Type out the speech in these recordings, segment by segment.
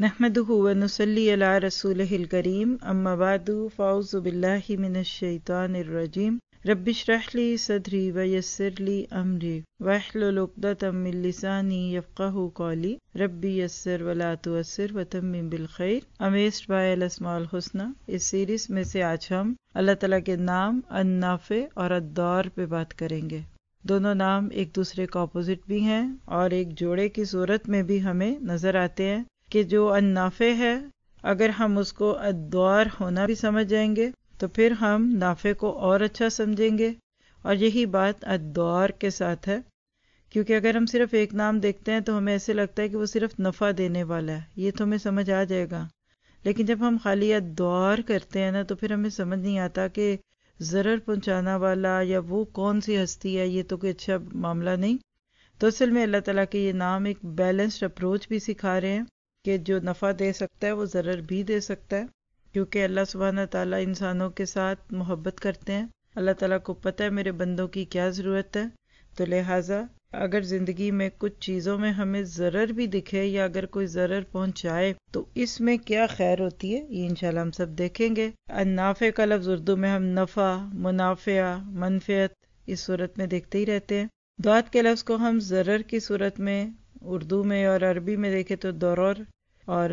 نحمدہ ونصلی علی رسولہ الکریم اما بعد فاعوذ باللہ من الشیطان الرجیم رب اشرح لی صدری ویسر لی امری واحلل عقدۃ من لسانی یفقہوا قولی رب یسر ولا تعسر وتمم بالخیر. امیزڈ بائی الاسماء الحسنی، اس سیریز میں سے آج ہم اللہ تعالیٰ کے نام النافع اور الضار پہ بات کریں گے. دونوں نام ایک دوسرے کا اپوزٹ بھی ہیں اور ایک جوڑے کی صورت میں بھی ہمیں نظر آتے ہیں کہ جو النافع ہے اگر ہم اس کو الضار ہونا بھی سمجھ جائیں گے تو پھر ہم نافع کو اور اچھا سمجھیں گے، اور یہی بات الضار کے ساتھ ہے. کیونکہ اگر ہم صرف ایک نام دیکھتے ہیں تو ہمیں ایسے لگتا ہے کہ وہ صرف نفع دینے والا ہے، یہ تو ہمیں سمجھ آ جائے گا. لیکن جب ہم خالی الضار کرتے ہیں نا تو پھر ہمیں سمجھ نہیں آتا کہ ضرر پہنچانا والا یا وہ کون سی ہستی ہے، یہ تو کوئی اچھا معاملہ نہیں. تو اصل میں اللہ تعالیٰ کے یہ نام ایک بیلنسڈ اپروچ بھی سکھا رہے ہیں کہ جو نفع دے سکتا ہے وہ ضرر بھی دے سکتا ہے، کیونکہ اللہ سبحانہ تعالیٰ انسانوں کے ساتھ محبت کرتے ہیں. اللہ تعالیٰ کو پتہ ہے میرے بندوں کی کیا ضرورت ہے، تو لہٰذا اگر زندگی میں کچھ چیزوں میں ہمیں ضرر بھی دکھے یا اگر کوئی ضرر پہنچائے تو اس میں کیا خیر ہوتی ہے، یہ انشاءاللہ ہم سب دیکھیں گے. النافع کا لفظ اردو میں ہم نفع، منافع، منفعت اس صورت میں دیکھتے ہی رہتے ہیں. دعات کے لفظ کو ہم ضرر کی صورت میں اردو میں اور عربی میں دیکھیں تو ضرر اور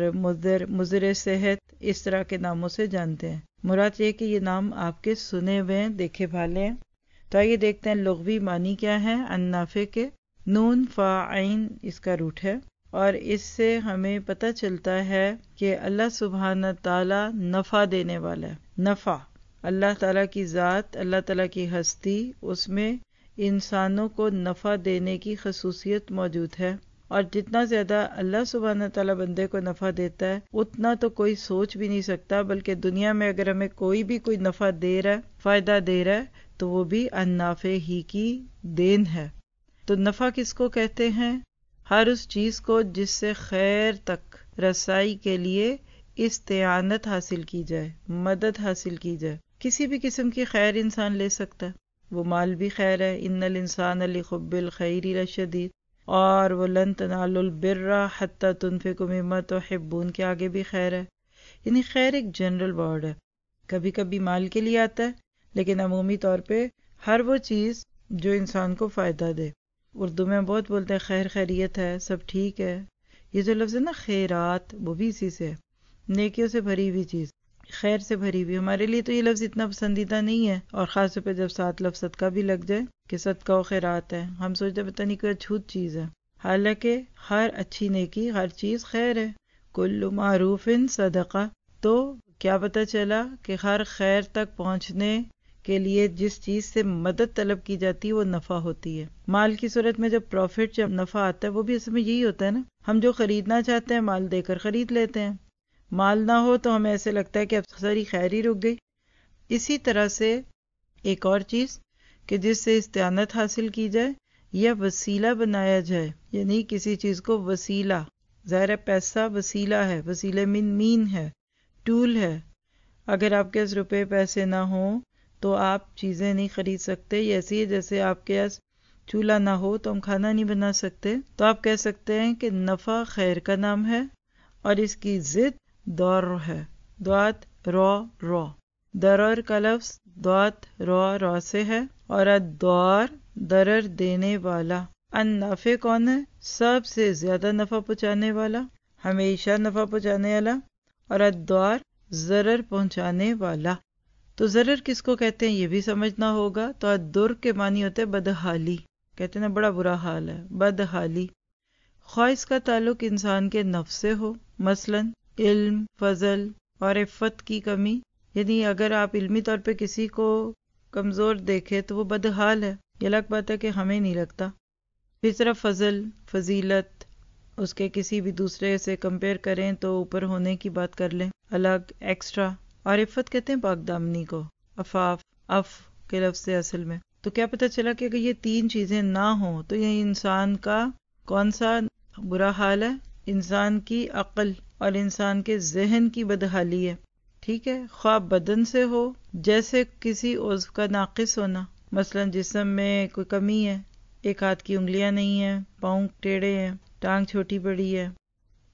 مضر صحت اس طرح کے ناموں سے جانتے ہیں. مراد یہ کہ یہ نام آپ کے سنے ہوئے ہیں، دیکھے بھالے ہیں. تو آئیے دیکھتے ہیں لغوی معنی کیا ہے النافع کے. نون فا عین اس کا روٹ ہے، اور اس سے ہمیں پتہ چلتا ہے کہ اللہ سبحانہ تعالیٰ نفع دینے والا ہے. نفع اللہ تعالیٰ کی ذات، اللہ تعالیٰ کی ہستی، اس میں انسانوں کو نفع دینے کی خصوصیت موجود ہے. اور جتنا زیادہ اللہ سبحانہ تعالیٰ بندے کو نفع دیتا ہے اتنا تو کوئی سوچ بھی نہیں سکتا، بلکہ دنیا میں اگر ہمیں کوئی نفع دے رہا ہے، فائدہ دے رہا ہے، تو وہ بھی النافع ہی کی دین ہے. تو نفع کس کو کہتے ہیں؟ ہر اس چیز کو جس سے خیر تک رسائی کے لیے استعانت حاصل کی جائے، مدد حاصل کی جائے. کسی بھی قسم کی خیر انسان لے سکتا ہے، وہ مال بھی خیر ہے، ان الانسان لحب الخیر لشدید، اور وہ لن تنالوا البر حتی تنفقوا مما تحبون کے آگے بھی خیر ہے. یعنی خیر ایک جنرل ورڈ ہے، کبھی کبھی مال کے لیے آتا ہے لیکن عمومی طور پہ ہر وہ چیز جو انسان کو فائدہ دے. اردو میں بہت بولتے ہیں خیر خیریت ہے، سب ٹھیک ہے. یہ جو لفظ ہے نا خیرات، وہ بھی اسی سے ہے، نیکیوں سے بھری ہوئی چیز، خیر سے بھری ہوئی. ہمارے لیے تو یہ لفظ اتنا پسندیدہ نہیں ہے، اور خاص طور پہ جب ساتھ لفظ صدقہ بھی لگ جائے کہ صدقہ و خیرات ہے، ہم سوچتے پتہ نہیں کوئی چھوت چیز ہے. حالانکہ ہر اچھی نیکی، ہر چیز خیر ہے. کل معروف صدقہ. تو کیا پتہ چلا کہ ہر خیر تک پہنچنے کے لیے جس چیز سے مدد طلب کی جاتی ہے وہ نفع ہوتی ہے. مال کی صورت میں جب پروفٹ، جب نفع آتا ہے، وہ بھی اصل میں یہی ہوتا ہے نا، ہم جو خریدنا چاہتے ہیں مال دے کر خرید لیتے ہیں. مال نہ ہو تو ہمیں ایسے لگتا ہے کہ اب ساری خیر ہی رک گئی. اسی طرح سے ایک اور چیز کہ جس سے استعانت حاصل کی جائے یا وسیلہ بنایا جائے، یعنی کسی چیز کو وسیلہ، ظاہر ہے پیسہ وسیلہ ہے، وسیلے مین ہے، ٹول ہے. اگر آپ کے پاس روپے پیسے نہ ہوں تو آپ چیزیں نہیں خرید سکتے. یہ ایسی ہے جیسے آپ کے پاس چولہا نہ ہو تو ہم کھانا نہیں بنا سکتے. تو آپ کہہ سکتے ہیں کہ نفع خیر کا نام ہے اور اس کی ضد ضر ہے. دعات را ضرر کا لفظ دعات را سے ہے، اور الضار ضرر دینے والا. النافع کون ہے؟ سب سے زیادہ نفع پہنچانے والا، ہمیشہ نفع پہنچانے والا، اور الضار ضرر پہنچانے والا. تو ضرر کس کو کہتے ہیں یہ بھی سمجھنا ہوگا. تو الضر کے معنی ہوتے ہیں بدحالی، کہتے ہیں نا بڑا برا حال ہے، بدحالی. خواہ اس کا تعلق انسان کے نفس سے ہو، مثلا علم، فضل اور عفت کی کمی. یعنی اگر آپ علمی طور پہ کسی کو کمزور دیکھے تو وہ بدحال ہے، یہ الگ بات ہے کہ ہمیں نہیں لگتا. پھر طرف فضل، فضیلت، اس کے کسی بھی دوسرے سے کمپیئر کریں تو اوپر ہونے کی بات کر لیں، الگ ایکسٹرا. اور عفت کہتے ہیں پاک دامنی کو، عفاف، اف کے لفظ سے اصل میں. تو کیا پتہ چلا کہ اگر یہ تین چیزیں نہ ہوں تو یہ انسان کا کون سا برا حال ہے؟ انسان کی عقل اور انسان کے ذہن کی بدحالی ہے. ٹھیک ہے، خواہ بدن سے ہو، جیسے کسی عضو کا ناقص ہونا، مثلا جسم میں کوئی کمی ہے، ایک ہاتھ کی انگلیاں نہیں ہیں، پاؤں ٹیڑھے ہیں، ٹانگ چھوٹی بڑی ہے،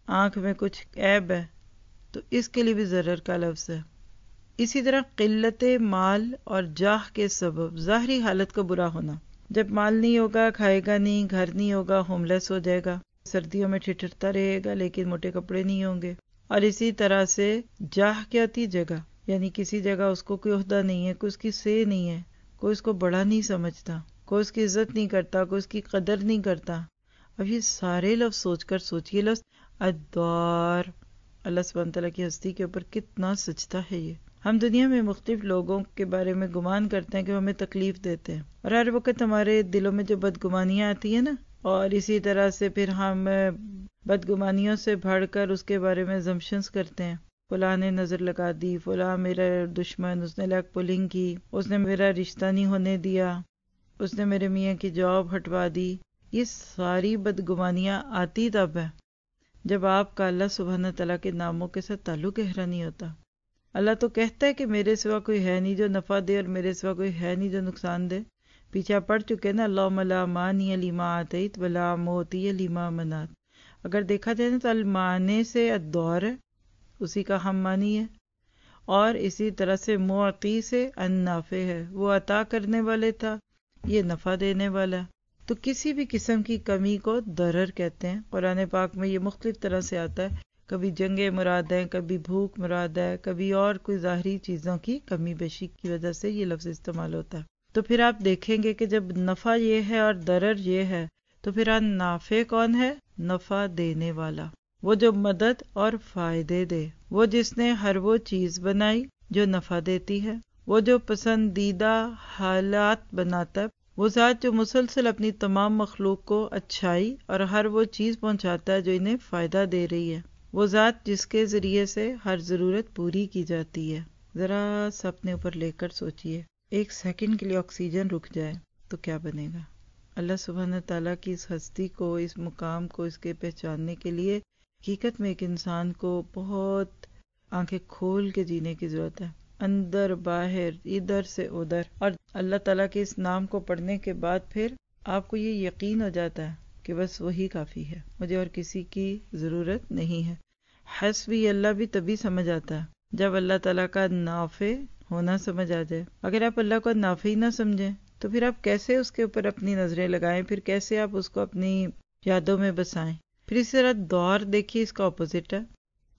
آنکھ میں کچھ عیب ہے تو اس کے لیے بھی ضرر کا لفظ ہے. اسی طرح قلت مال اور جاہ کے سبب ظاہری حالت کا برا ہونا. جب مال نہیں ہوگا کھائے گا نہیں، گھر نہیں ہوگا ہوم لیس ہو جائے گا، سردیوں میں ٹھٹھرتا رہے گا لیکن موٹے کپڑے نہیں ہوں گے. اور اسی طرح سے جاہ کیا ہوتی جگہ، یعنی کسی جگہ اس کو کوئی عہدہ نہیں ہے، کوئی اس کی سے نہیں ہے، کوئی اس کو بڑا نہیں سمجھتا، کوئی اس کی عزت نہیں کرتا، کوئی اس کی قدر نہیں کرتا. اب یہ سارے لفظ سوچ کر سوچئے لفظ الدار اللہ سبحانہ تعالیٰ کی ہستی کے اوپر کتنا سچتا ہے. یہ ہم دنیا میں مختلف لوگوں کے بارے میں گمان کرتے ہیں کہ وہ ہمیں تکلیف دیتے ہیں، اور ہر وقت ہمارے دلوں میں جو بدگمانیاں آتی ہیں نا، اور اسی طرح سے پھر ہم بدگمانیوں سے بڑھ کر اس کے بارے میں زمشنز کرتے ہیں. فلاں نے نظر لگا دی، فلاں میرا دشمن، اس نے لیگ پولنگ کی، اس نے میرا رشتہ نہیں ہونے دیا، اس نے میرے میاں کی جاب ہٹوا دی. یہ ساری بدگمانیاں آتی تب ہے جب آپ کا اللہ سبحانہ تعالیٰ کے ناموں کے ساتھ تعلق گہرا نہیں ہوتا. اللہ تو کہتا ہے کہ میرے سوا کوئی ہے نہیں جو نفع دے، اور میرے سوا کوئی ہے نہیں جو نقصان دے. پیچھے آپ پڑھ چکے نا، اللہم لا مانی لما آتیت ولا معطی لما منعت. اگر دیکھا جائے نا تو المانے سے الدور ہے، اسی کا ہم مانی ہے، اور اسی طرح سے معطی سے النافع ہے، وہ عطا کرنے والے تھا، یہ نفع دینے والا ہے. تو کسی بھی قسم کی کمی کو ضرر کہتے ہیں. قرآن پاک میں یہ مختلف طرح سے آتا ہے، کبھی جنگیں مراد ہے، کبھی بھوک مراد ہے، کبھی اور کوئی ظاہری چیزوں کی کمی بیشی کی وجہ سے یہ لفظ استعمال ہوتا ہے. تو پھر آپ دیکھیں گے کہ جب نفع یہ ہے اور ضرر یہ ہے تو پھر نافع کون ہے؟ نفع دینے والا، وہ جو مدد اور فائدے دے، وہ جس نے ہر وہ چیز بنائی جو نفع دیتی ہے، وہ جو پسندیدہ حالات بناتا ہے، وہ ذات جو مسلسل اپنی تمام مخلوق کو اچھائی اور ہر وہ چیز پہنچاتا ہے جو انہیں فائدہ دے رہی ہے، وہ ذات جس کے ذریعے سے ہر ضرورت پوری کی جاتی ہے. ذرا سا اپنے اوپر لے کر سوچئے، ایک سیکنڈ کے لیے آکسیجن رک جائے تو کیا بنے گا؟ اللہ سبحانہ تعالیٰ کی اس ہستی کو، اس مقام کو، اس کے پہچاننے کے لیے حقیقت میں ایک انسان کو بہت آنکھیں کھول کے جینے کی ضرورت ہے، اندر باہر ادھر سے ادھر. اور اللہ تعالیٰ کے اس نام کو پڑھنے کے بعد پھر آپ کو یہ یقین ہو جاتا ہے کہ بس وہی کافی ہے، مجھے اور کسی کی ضرورت نہیں ہے. حسبی اللہ بھی تبھی سمجھ آتا ہے جب اللہ تعالیٰ کا نافع ہونا سمجھ آ جائے. اگر آپ اللہ کو نافع ہی نہ سمجھیں تو پھر آپ کیسے اس کے اوپر اپنی نظریں لگائیں، پھر کیسے آپ اس کو اپنی یادوں میں بسائیں. پھر اس طرح دور دیکھیے، اس کا اپوزٹ ہے،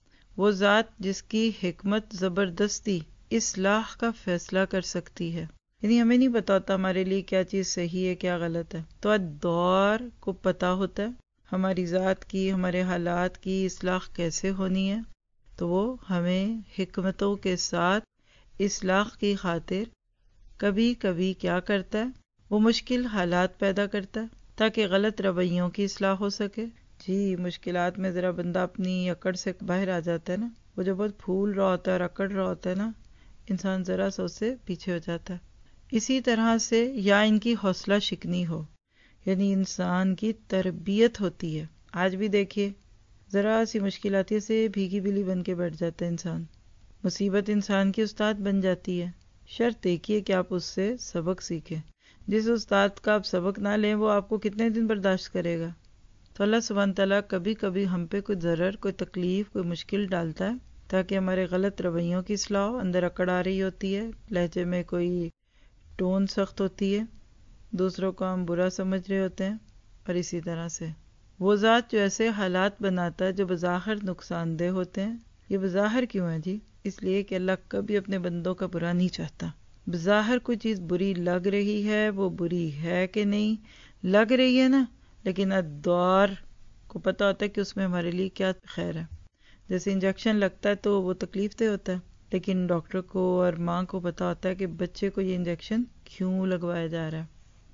وہ ذات جس کی حکمت زبردستی اصلاح کا فیصلہ کر سکتی ہے. یعنی ہمیں نہیں پتا ہوتا ہمارے لیے کیا چیز صحیح ہے کیا غلط ہے، تو دور کو پتا ہوتا ہے ہماری ذات کی، ہمارے حالات کی اصلاح کیسے ہونی ہے، تو وہ ہمیں حکمتوں کے ساتھ اصلاح کی خاطر کبھی کبھی کیا کرتا ہے، وہ مشکل حالات پیدا کرتا ہے تاکہ غلط رویوں کی اصلاح ہو سکے. جی مشکلات میں ذرا بندہ اپنی اکڑ سے باہر آ جاتا ہے نا، وہ جو بہت پھول رہا ہوتا ہے اور اکڑ رہا ہوتا ہے نا، انسان ذرا سا اس سے پیچھے ہو جاتا ہے. اسی طرح سے یا ان کی حوصلہ شکنی ہو، یعنی انسان کی تربیت ہوتی ہے. آج بھی دیکھیے ذرا سی مشکل آتی ہے سے بھیگی بلی بن کے بیٹھ جاتا ہے انسان، مصیبت انسان کی استاد بن جاتی ہے. شرط دیکھیے کہ آپ اس سے سبق سیکھیں. جس استاد کا آپ سبق نہ لیں وہ آپ کو کتنے دن برداشت کرے گا؟ تو اللہ سبحانہ تعالیٰ کبھی کبھی ہم پہ کوئی ضرر، کوئی تکلیف، کوئی مشکل ڈالتا ہے تاکہ ہمارے غلط رویوں کی اصلاح ہو. اندر اکڑ آ رہی ہوتی ہے، لہجے میں کوئی ٹون سخت ہوتی ہے، دوسروں کو ہم برا سمجھ رہے ہوتے ہیں. اور اسی طرح سے وہ ذات جو ایسے حالات بناتا ہے جو بظاہر نقصان دہ ہوتے ہیں. یہ بظاہر کیوں ہے جی؟ اس لیے کہ اللہ کبھی اپنے بندوں کا برا نہیں چاہتا. بظاہر کوئی چیز بری لگ رہی ہے، وہ بری ہے کہ نہیں لگ رہی ہے نا، لیکن الدور کو پتا ہوتا ہے کہ اس میں ہمارے لیے کیا خیر ہے. جیسے انجیکشن لگتا ہے تو وہ تکلیف دہ ہوتا ہے، لیکن ڈاکٹر کو اور ماں کو پتا ہوتا ہے کہ بچے کو یہ انجیکشن کیوں لگوایا جا رہا ہے.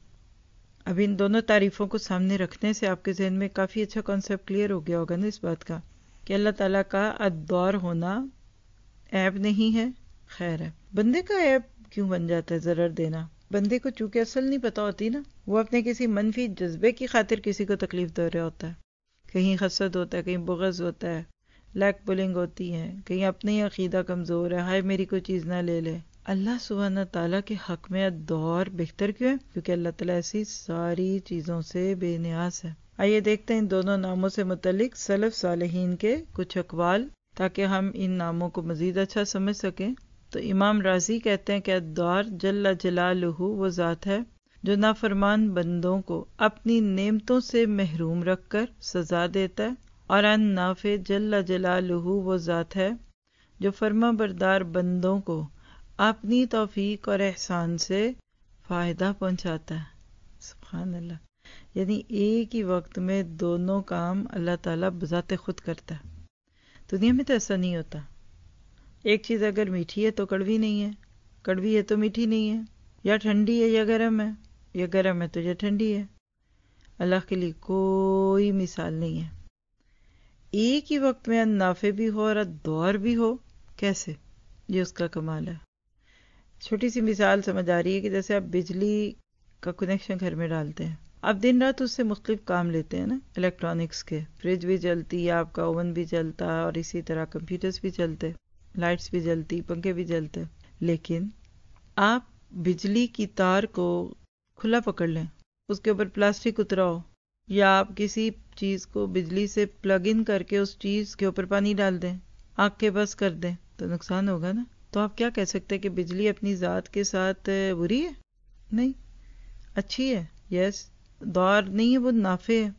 اب ان دونوں تعریفوں کو سامنے رکھنے سے آپ کے ذہن میں کافی اچھا کانسیپٹ کلیئر ہو گیا ہوگا نا اس بات کا کہ اللہ تعالیٰ کا الدور ہونا عیب نہیں ہے، خیر ہے. بندے کا عیب کیوں بن جاتا ہے ضرر دینا؟ بندے کو چونکہ اصل نہیں پتا ہوتی نا، وہ اپنے کسی منفی جذبے کی خاطر کسی کو تکلیف دے رہا ہوتا ہے. کہیں حسد ہوتا ہے، کہیں بغض ہوتا ہے، لیگ پولنگ ہوتی ہے، کہیں اپنے ہی عقیدہ کمزور ہے، ہائے میری کوئی چیز نہ لے لے. اللہ سبحانہ تعالیٰ کے حق میں الدور بہتر کیوں ہے؟ کیونکہ اللہ تعالیٰ ایسی ساری چیزوں سے بے نیاز ہے. آئیے دیکھتے ہیں ان دونوں ناموں سے متعلق سلف صالحین کے کچھ اقوال تاکہ ہم ان ناموں کو مزید اچھا سمجھ سکیں۔ تو امام رازی کہتے ہیں کہ الدار جل جلالہ وہ ذات ہے جو نافرمان بندوں کو اپنی نعمتوں سے محروم رکھ کر سزا دیتا ہے، اور النافع جل جلالہ وہ ذات ہے جو فرما بردار بندوں کو اپنی توفیق اور احسان سے فائدہ پہنچاتا ہے۔ سبحان اللہ، یعنی ایک ہی وقت میں دونوں کام اللہ تعالیٰ بذات خود کرتا ہے۔ دنیا میں تو ایسا نہیں ہوتا، ایک چیز اگر میٹھی ہے تو کڑوی نہیں ہے، کڑوی ہے تو میٹھی نہیں ہے، یا ٹھنڈی ہے یا گرم ہے، یا گرم ہے تو یا ٹھنڈی ہے۔ اللہ کے لیے کوئی مثال نہیں ہے، ایک ہی وقت میں النافع بھی ہو اور الضار بھی ہو۔ کیسے؟ یہ اس کا کمال ہے۔ چھوٹی سی مثال سمجھ آ رہی ہے کہ جیسے آپ بجلی کا کنیکشن گھر میں ڈالتے ہیں، آپ دن رات اس سے مختلف کام لیتے ہیں نا، الیکٹرانکس کے، فریج بھی چلتی ہے آپ کا، اوون بھی چلتا ہے، اور اسی طرح کمپیوٹرز بھی چلتے، لائٹس بھی جلتی، پنکھے بھی چلتے، لیکن آپ بجلی کی تار کو کھلا پکڑ لیں، اس کے اوپر پلاسٹک اتراؤ، یا آپ کسی چیز کو بجلی سے پلگ ان کر کے اس چیز کے اوپر پانی ڈال دیں، آگ کے بس کر دیں، تو نقصان ہوگا نا۔ تو آپ کیا کہہ سکتے ہیں کہ بجلی اپنی ذات کے ساتھ بری ہے؟ نہیں، اچھی ہے، یس، ضار نہیں ہے، وہ نافع ہے۔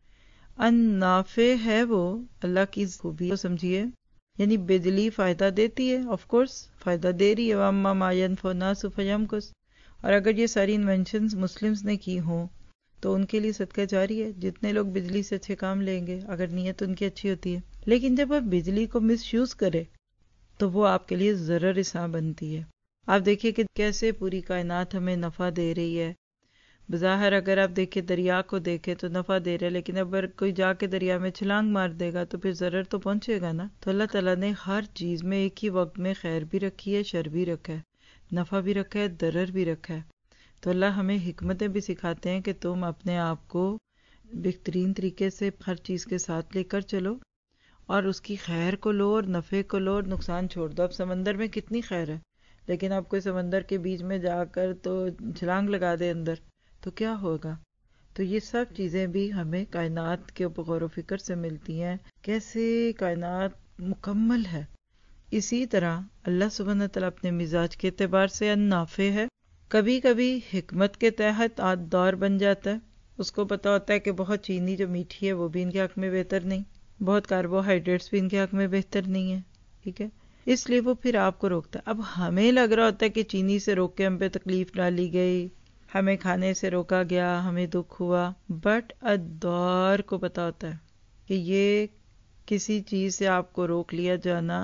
النافع ہے وہ اللہ کی خوبی کو سمجھیے، یعنی بجلی فائدہ دیتی ہے، آف کورس فائدہ دے رہی ہے، وَأَمَّا مَا يَنْفَعُ النَّاسَ فَيَمْكُثُ، اور اگر یہ ساری انوینشنز مسلمز نے کی ہوں تو ان کے لیے صدقہ جاری ہے، جتنے لوگ بجلی سے اچھے کام لیں گے، اگر نیت ان کی اچھی ہوتی ہے۔ لیکن جب آپ بجلی کو مس یوز کرے تو وہ آپ کے لیے ضرر رساں بنتی ہے۔ آپ دیکھیے کہ کیسے پوری کائنات ہمیں نفع دے رہی ہے، بظاہر اگر آپ دیکھیں دریا کو دیکھیں تو نفع دے رہے، لیکن اگر کوئی جا کے دریا میں چھلانگ مار دے گا تو پھر ضرر تو پہنچے گا نا۔ تو اللہ تعالیٰ نے ہر چیز میں ایک ہی وقت میں خیر بھی رکھی ہے، شر بھی رکھا ہے، نفع بھی رکھا ہے، ضرر بھی رکھا ہے۔ تو اللہ ہمیں حکمتیں بھی سکھاتے ہیں کہ تم اپنے آپ کو بہترین طریقے سے ہر چیز کے ساتھ لے کر چلو، اور اس کی خیر کو لو اور نفع کو لو اور نقصان چھوڑ دو۔ اب سمندر میں کتنی خیر ہے، لیکن آپ کوئی سمندر کے بیچ میں جا کر تو چھلانگ لگا دے اندر تو کیا ہوگا؟ تو یہ سب چیزیں بھی ہمیں کائنات کے اوپر غور و فکر سے ملتی ہیں، کیسے کائنات مکمل ہے۔ اسی طرح اللہ سبحانہ تعالیٰ اپنے مزاج کے اعتبار سے النافع ہے، کبھی کبھی حکمت کے تحت الضار بن جاتا ہے، اس کو پتا ہوتا ہے کہ بہت چینی جو میٹھی ہے وہ بھی ان کے حق میں بہتر نہیں، بہت کاربوہائیڈریٹس بھی ان کے حق میں بہتر نہیں ہے، ٹھیک ہے، اس لیے وہ پھر آپ کو روکتا ہے۔ اب ہمیں لگ رہا ہوتا ہے کہ چینی سے روک کے ہم پہ تکلیف ڈالی گئی، ہمیں کھانے سے روکا گیا، ہمیں دکھ ہوا، بٹ الضار کو پتا ہوتا ہے کہ یہ کسی چیز سے آپ کو روک لیا جانا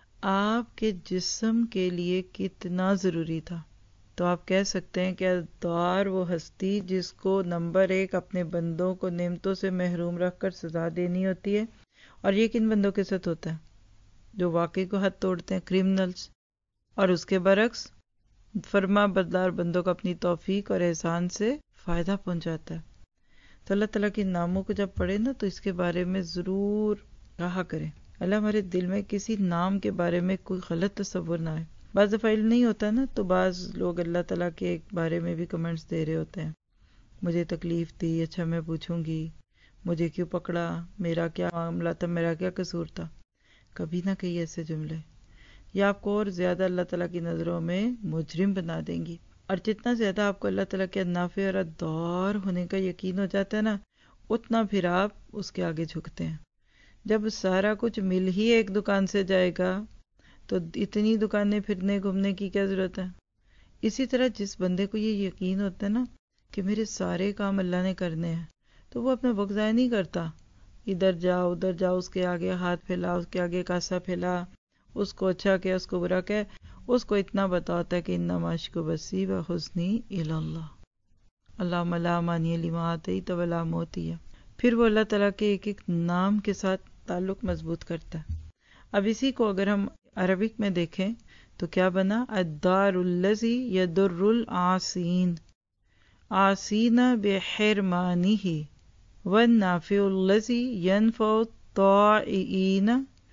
آپ کے جسم کے لیے کتنا ضروری تھا۔ تو آپ کہہ سکتے ہیں کہ الضار وہ ہستی جس کو نمبر ایک اپنے بندوں کو نعمتوں سے محروم رکھ کر سزا دینی ہوتی ہے، اور یہ کن بندوں کے ساتھ ہوتا ہے؟ جو واقعی کو حد توڑتے ہیں، کرمنلز، اور اس کے برعکس فرما بردار بندوں کو اپنی توفیق اور احسان سے فائدہ پہنچاتا ہے۔ تو اللہ تعالیٰ کے ناموں کو جب پڑھیں نا تو اس کے بارے میں ضرور کہا کریں، اللہ ہمارے دل میں کسی نام کے بارے میں کوئی غلط تصور نہ آئے۔ بعض دفعہ علم نہیں ہوتا نا تو بعض لوگ اللہ تعالیٰ کے بارے میں بھی کمنٹس دے رہے ہوتے ہیں، مجھے تکلیف دی، اچھا میں پوچھوں گی مجھے کیوں پکڑا، میرا کیا معاملہ تھا، میرا کیا قصور تھا۔ کبھی نہ کہیں ایسے جملے، یہ آپ کو اور زیادہ اللہ تعالیٰ کی نظروں میں مجرم بنا دیں گی۔ اور جتنا زیادہ آپ کو اللہ تعالیٰ کے النافع اور الضار ہونے کا یقین ہو جاتا ہے نا، اتنا پھر آپ اس کے آگے جھکتے ہیں۔ جب سارا کچھ مل ہی ایک دکان سے جائے گا تو اتنی دکانیں پھرنے گھومنے کی کیا ضرورت ہے؟ اسی طرح جس بندے کو یہ یقین ہوتا ہے نا کہ میرے سارے کام اللہ نے کرنے ہیں، تو وہ اپنا وقت ضائع نہیں کرتا، ادھر جاؤ ادھر جاؤ، اس کے آگے ہاتھ پھیلا، اس کے آگے کاسا پھیلا، اس کو اچھا کہہ اس کو برا کہہ، اس کو اتنا بتاتا ہے کہ انما اشکو بثی و حزنی الی اللہ، اللہم لا مانع لما اعطیت ولا معطی۔ پھر وہ اللہ تعالیٰ کے ایک ایک نام کے ساتھ تعلق مضبوط کرتا ہے۔ اب اسی کو اگر ہم عربک میں دیکھیں تو کیا بنا؟ الدار الذی یضر العاصین، عاصین بحرمانہ، والنافع الذی ینفع الطائعین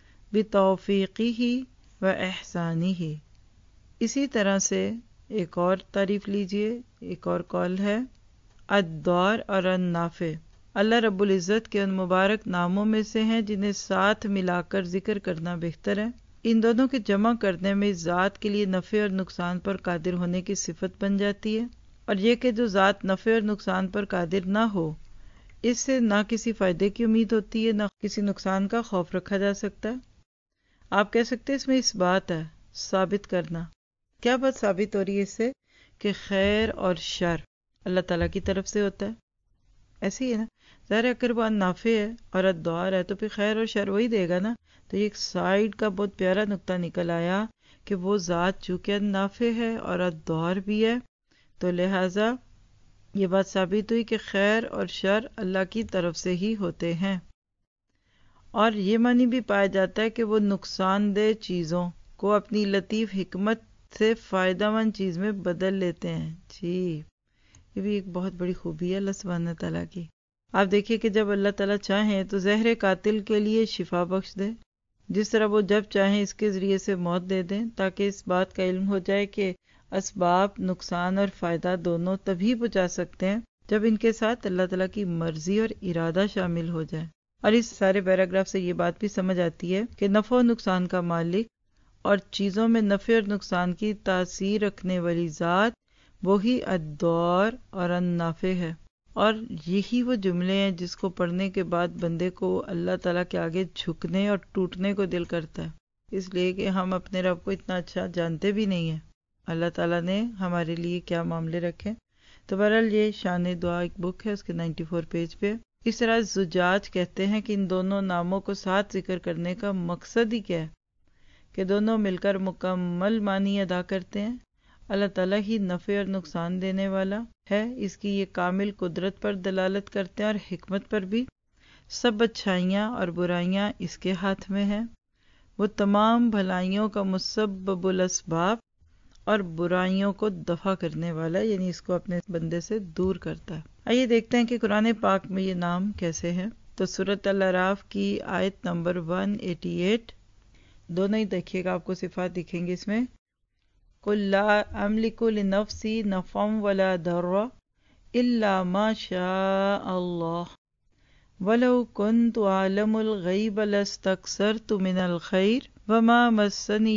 بتوفیقہ و احسانہ۔ اسی طرح سے ایک اور تعریف لیجئے، ایک اور قول ہے الدار اور النافع، اللہ رب العزت کے ان مبارک ناموں میں سے ہیں جنہیں ساتھ ملا کر ذکر کرنا بہتر ہے۔ ان دونوں کے جمع کرنے میں ذات کے لیے نفع اور نقصان پر قادر ہونے کی صفت بن جاتی ہے، اور یہ کہ جو ذات نفع اور نقصان پر قادر نہ ہو، اس سے نہ کسی فائدے کی امید ہوتی ہے، نہ کسی نقصان کا خوف رکھا جا سکتا ہے۔ آپ کہہ سکتے ہیں اس میں اس بات ہے ثابت کرنا۔ کیا بات ثابت ہو رہی ہے اس سے؟ کہ خیر اور شر اللہ تعالیٰ کی طرف سے ہوتا ہے۔ ایسے ہی ہے نا، ظاہر ہے اگر وہ نافع ہے اور ادوار ہے تو پھر خیر اور شر وہی دے گا نا۔ تو یہ ایک سائیڈ کا بہت پیارا نقطہ نکل آیا کہ وہ ذات چونکہ نافع ہے اور ادوار بھی ہے، تو لہٰذا یہ بات ثابت ہوئی کہ خیر اور شر اللہ کی طرف سے ہی ہوتے ہیں۔ اور یہ معنی بھی پایا جاتا ہے کہ وہ نقصان دہ چیزوں کو اپنی لطیف حکمت سے فائدہ مند چیز میں بدل لیتے ہیں۔ جی، یہ بھی ایک بہت بڑی خوبی ہے اللہ سبحانہ تعالیٰ کی۔ آپ دیکھیے کہ جب اللہ تعالیٰ چاہیں تو زہر قاتل کے لیے شفا بخش دے، جس طرح وہ جب چاہیں اس کے ذریعے سے موت دے دیں، تاکہ اس بات کا علم ہو جائے کہ اسباب نقصان اور فائدہ دونوں تبھی پہنچا سکتے ہیں جب ان کے ساتھ اللہ تعالیٰ کی مرضی اور ارادہ شامل ہو جائے۔ اور اس سارے پیراگراف سے یہ بات بھی سمجھ آتی ہے کہ نفع و نقصان کا مالک اور چیزوں میں نفع اور نقصان کی تاثیر رکھنے والی ذات وہی الدار اور النافع ہے۔ اور یہی وہ جملے ہیں جس کو پڑھنے کے بعد بندے کو اللہ تعالیٰ کے آگے جھکنے اور ٹوٹنے کو دل کرتا ہے، اس لیے کہ ہم اپنے رب کو اتنا اچھا جانتے بھی نہیں ہیں، اللہ تعالیٰ نے ہمارے لیے کیا معاملے رکھے۔ تو بہرحال یہ شان دعا ایک بک ہے، اس کے 94 پیج پہ۔ اس طرح زجاج کہتے ہیں کہ ان دونوں ناموں کو ساتھ ذکر کرنے کا مقصد ہی کیا ہے کہ دونوں مل کر مکمل معنی ادا کرتے ہیں۔ اللہ تعالیٰ ہی نفع اور نقصان دینے والا ہے، اس کی یہ کامل قدرت پر دلالت کرتے ہیں اور حکمت پر بھی۔ سب اچھائیاں اور برائیاں اس کے ہاتھ میں ہیں، وہ تمام بھلائیوں کا مسبب الاسباب اور برائیوں کو دفع کرنے والا، یعنی اس کو اپنے بندے سے دور کرتا ہے۔ آئیے دیکھتے ہیں کہ قرآن پاک میں یہ نام کیسے ہیں۔ تو سورۃ الاعراف کی آیت نمبر 188، دونوں ہی دیکھیے گا، آپ کو صفات دکھیں گے اس میں۔ قُل لا أملك لنفسي نفعا ولا ضرا إلا ما شاء الله ولو كنت أعلم الغيب لاستكثرت من الخير وما مسني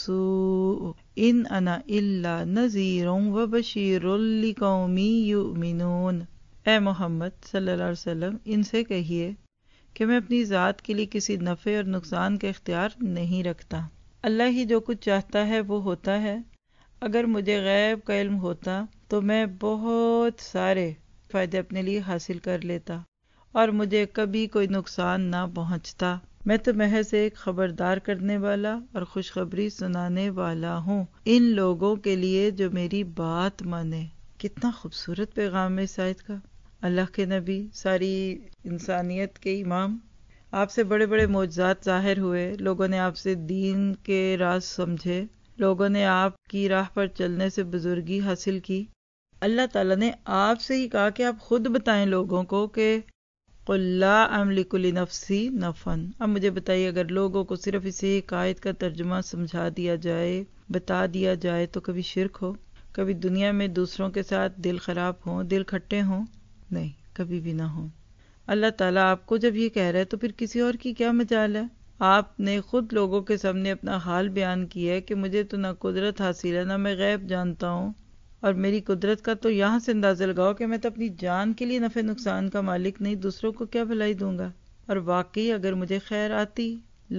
السوء إن أنا إلا نذير وبشير لقوم يؤمنون۔ اے محمد صلی اللہ علیہ وسلم، ان سے کہیے کہ میں اپنی ذات کے لیے کسی نفع اور نقصان کا اختیار نہیں رکھتا، اللہ ہی جو کچھ چاہتا ہے وہ ہوتا ہے۔ اگر مجھے غیب کا علم ہوتا تو میں بہت سارے فائدے اپنے لیے حاصل کر لیتا اور مجھے کبھی کوئی نقصان نہ پہنچتا۔ میں تو محض ایک خبردار کرنے والا اور خوشخبری سنانے والا ہوں ان لوگوں کے لیے جو میری بات مانے۔ کتنا خوبصورت پیغام ہے اس آیت کا۔ اللہ کے نبی، ساری انسانیت کے امام، آپ سے بڑے بڑے معجزات ظاہر ہوئے، لوگوں نے آپ سے دین کے راز سمجھے، لوگوں نے آپ کی راہ پر چلنے سے بزرگی حاصل کی۔ اللہ تعالیٰ نے آپ سے ہی کہا کہ آپ خود بتائیں لوگوں کو کہ قُل لا أملك لنفسي نفعا۔ اب مجھے بتائیے، اگر لوگوں کو صرف اسے ایک آیت کا ترجمہ سمجھا دیا جائے، بتا دیا جائے، تو کبھی شرک ہو، کبھی دنیا میں دوسروں کے ساتھ دل خراب ہوں، دل کھٹے ہوں؟ نہیں، کبھی بھی نہ ہوں۔ اللہ تعالیٰ آپ کو جب یہ کہہ رہا ہے تو پھر کسی اور کی کیا مجال ہے؟ آپ نے خود لوگوں کے سامنے اپنا حال بیان کیا ہے کہ مجھے تو نہ قدرت حاصل ہے، نہ میں غیب جانتا ہوں، اور میری قدرت کا تو یہاں سے اندازہ لگاؤ کہ میں تو اپنی جان کے لیے نفع نقصان کا مالک نہیں، دوسروں کو کیا بھلائی دوں گا۔ اور واقعی اگر مجھے خیر آتی،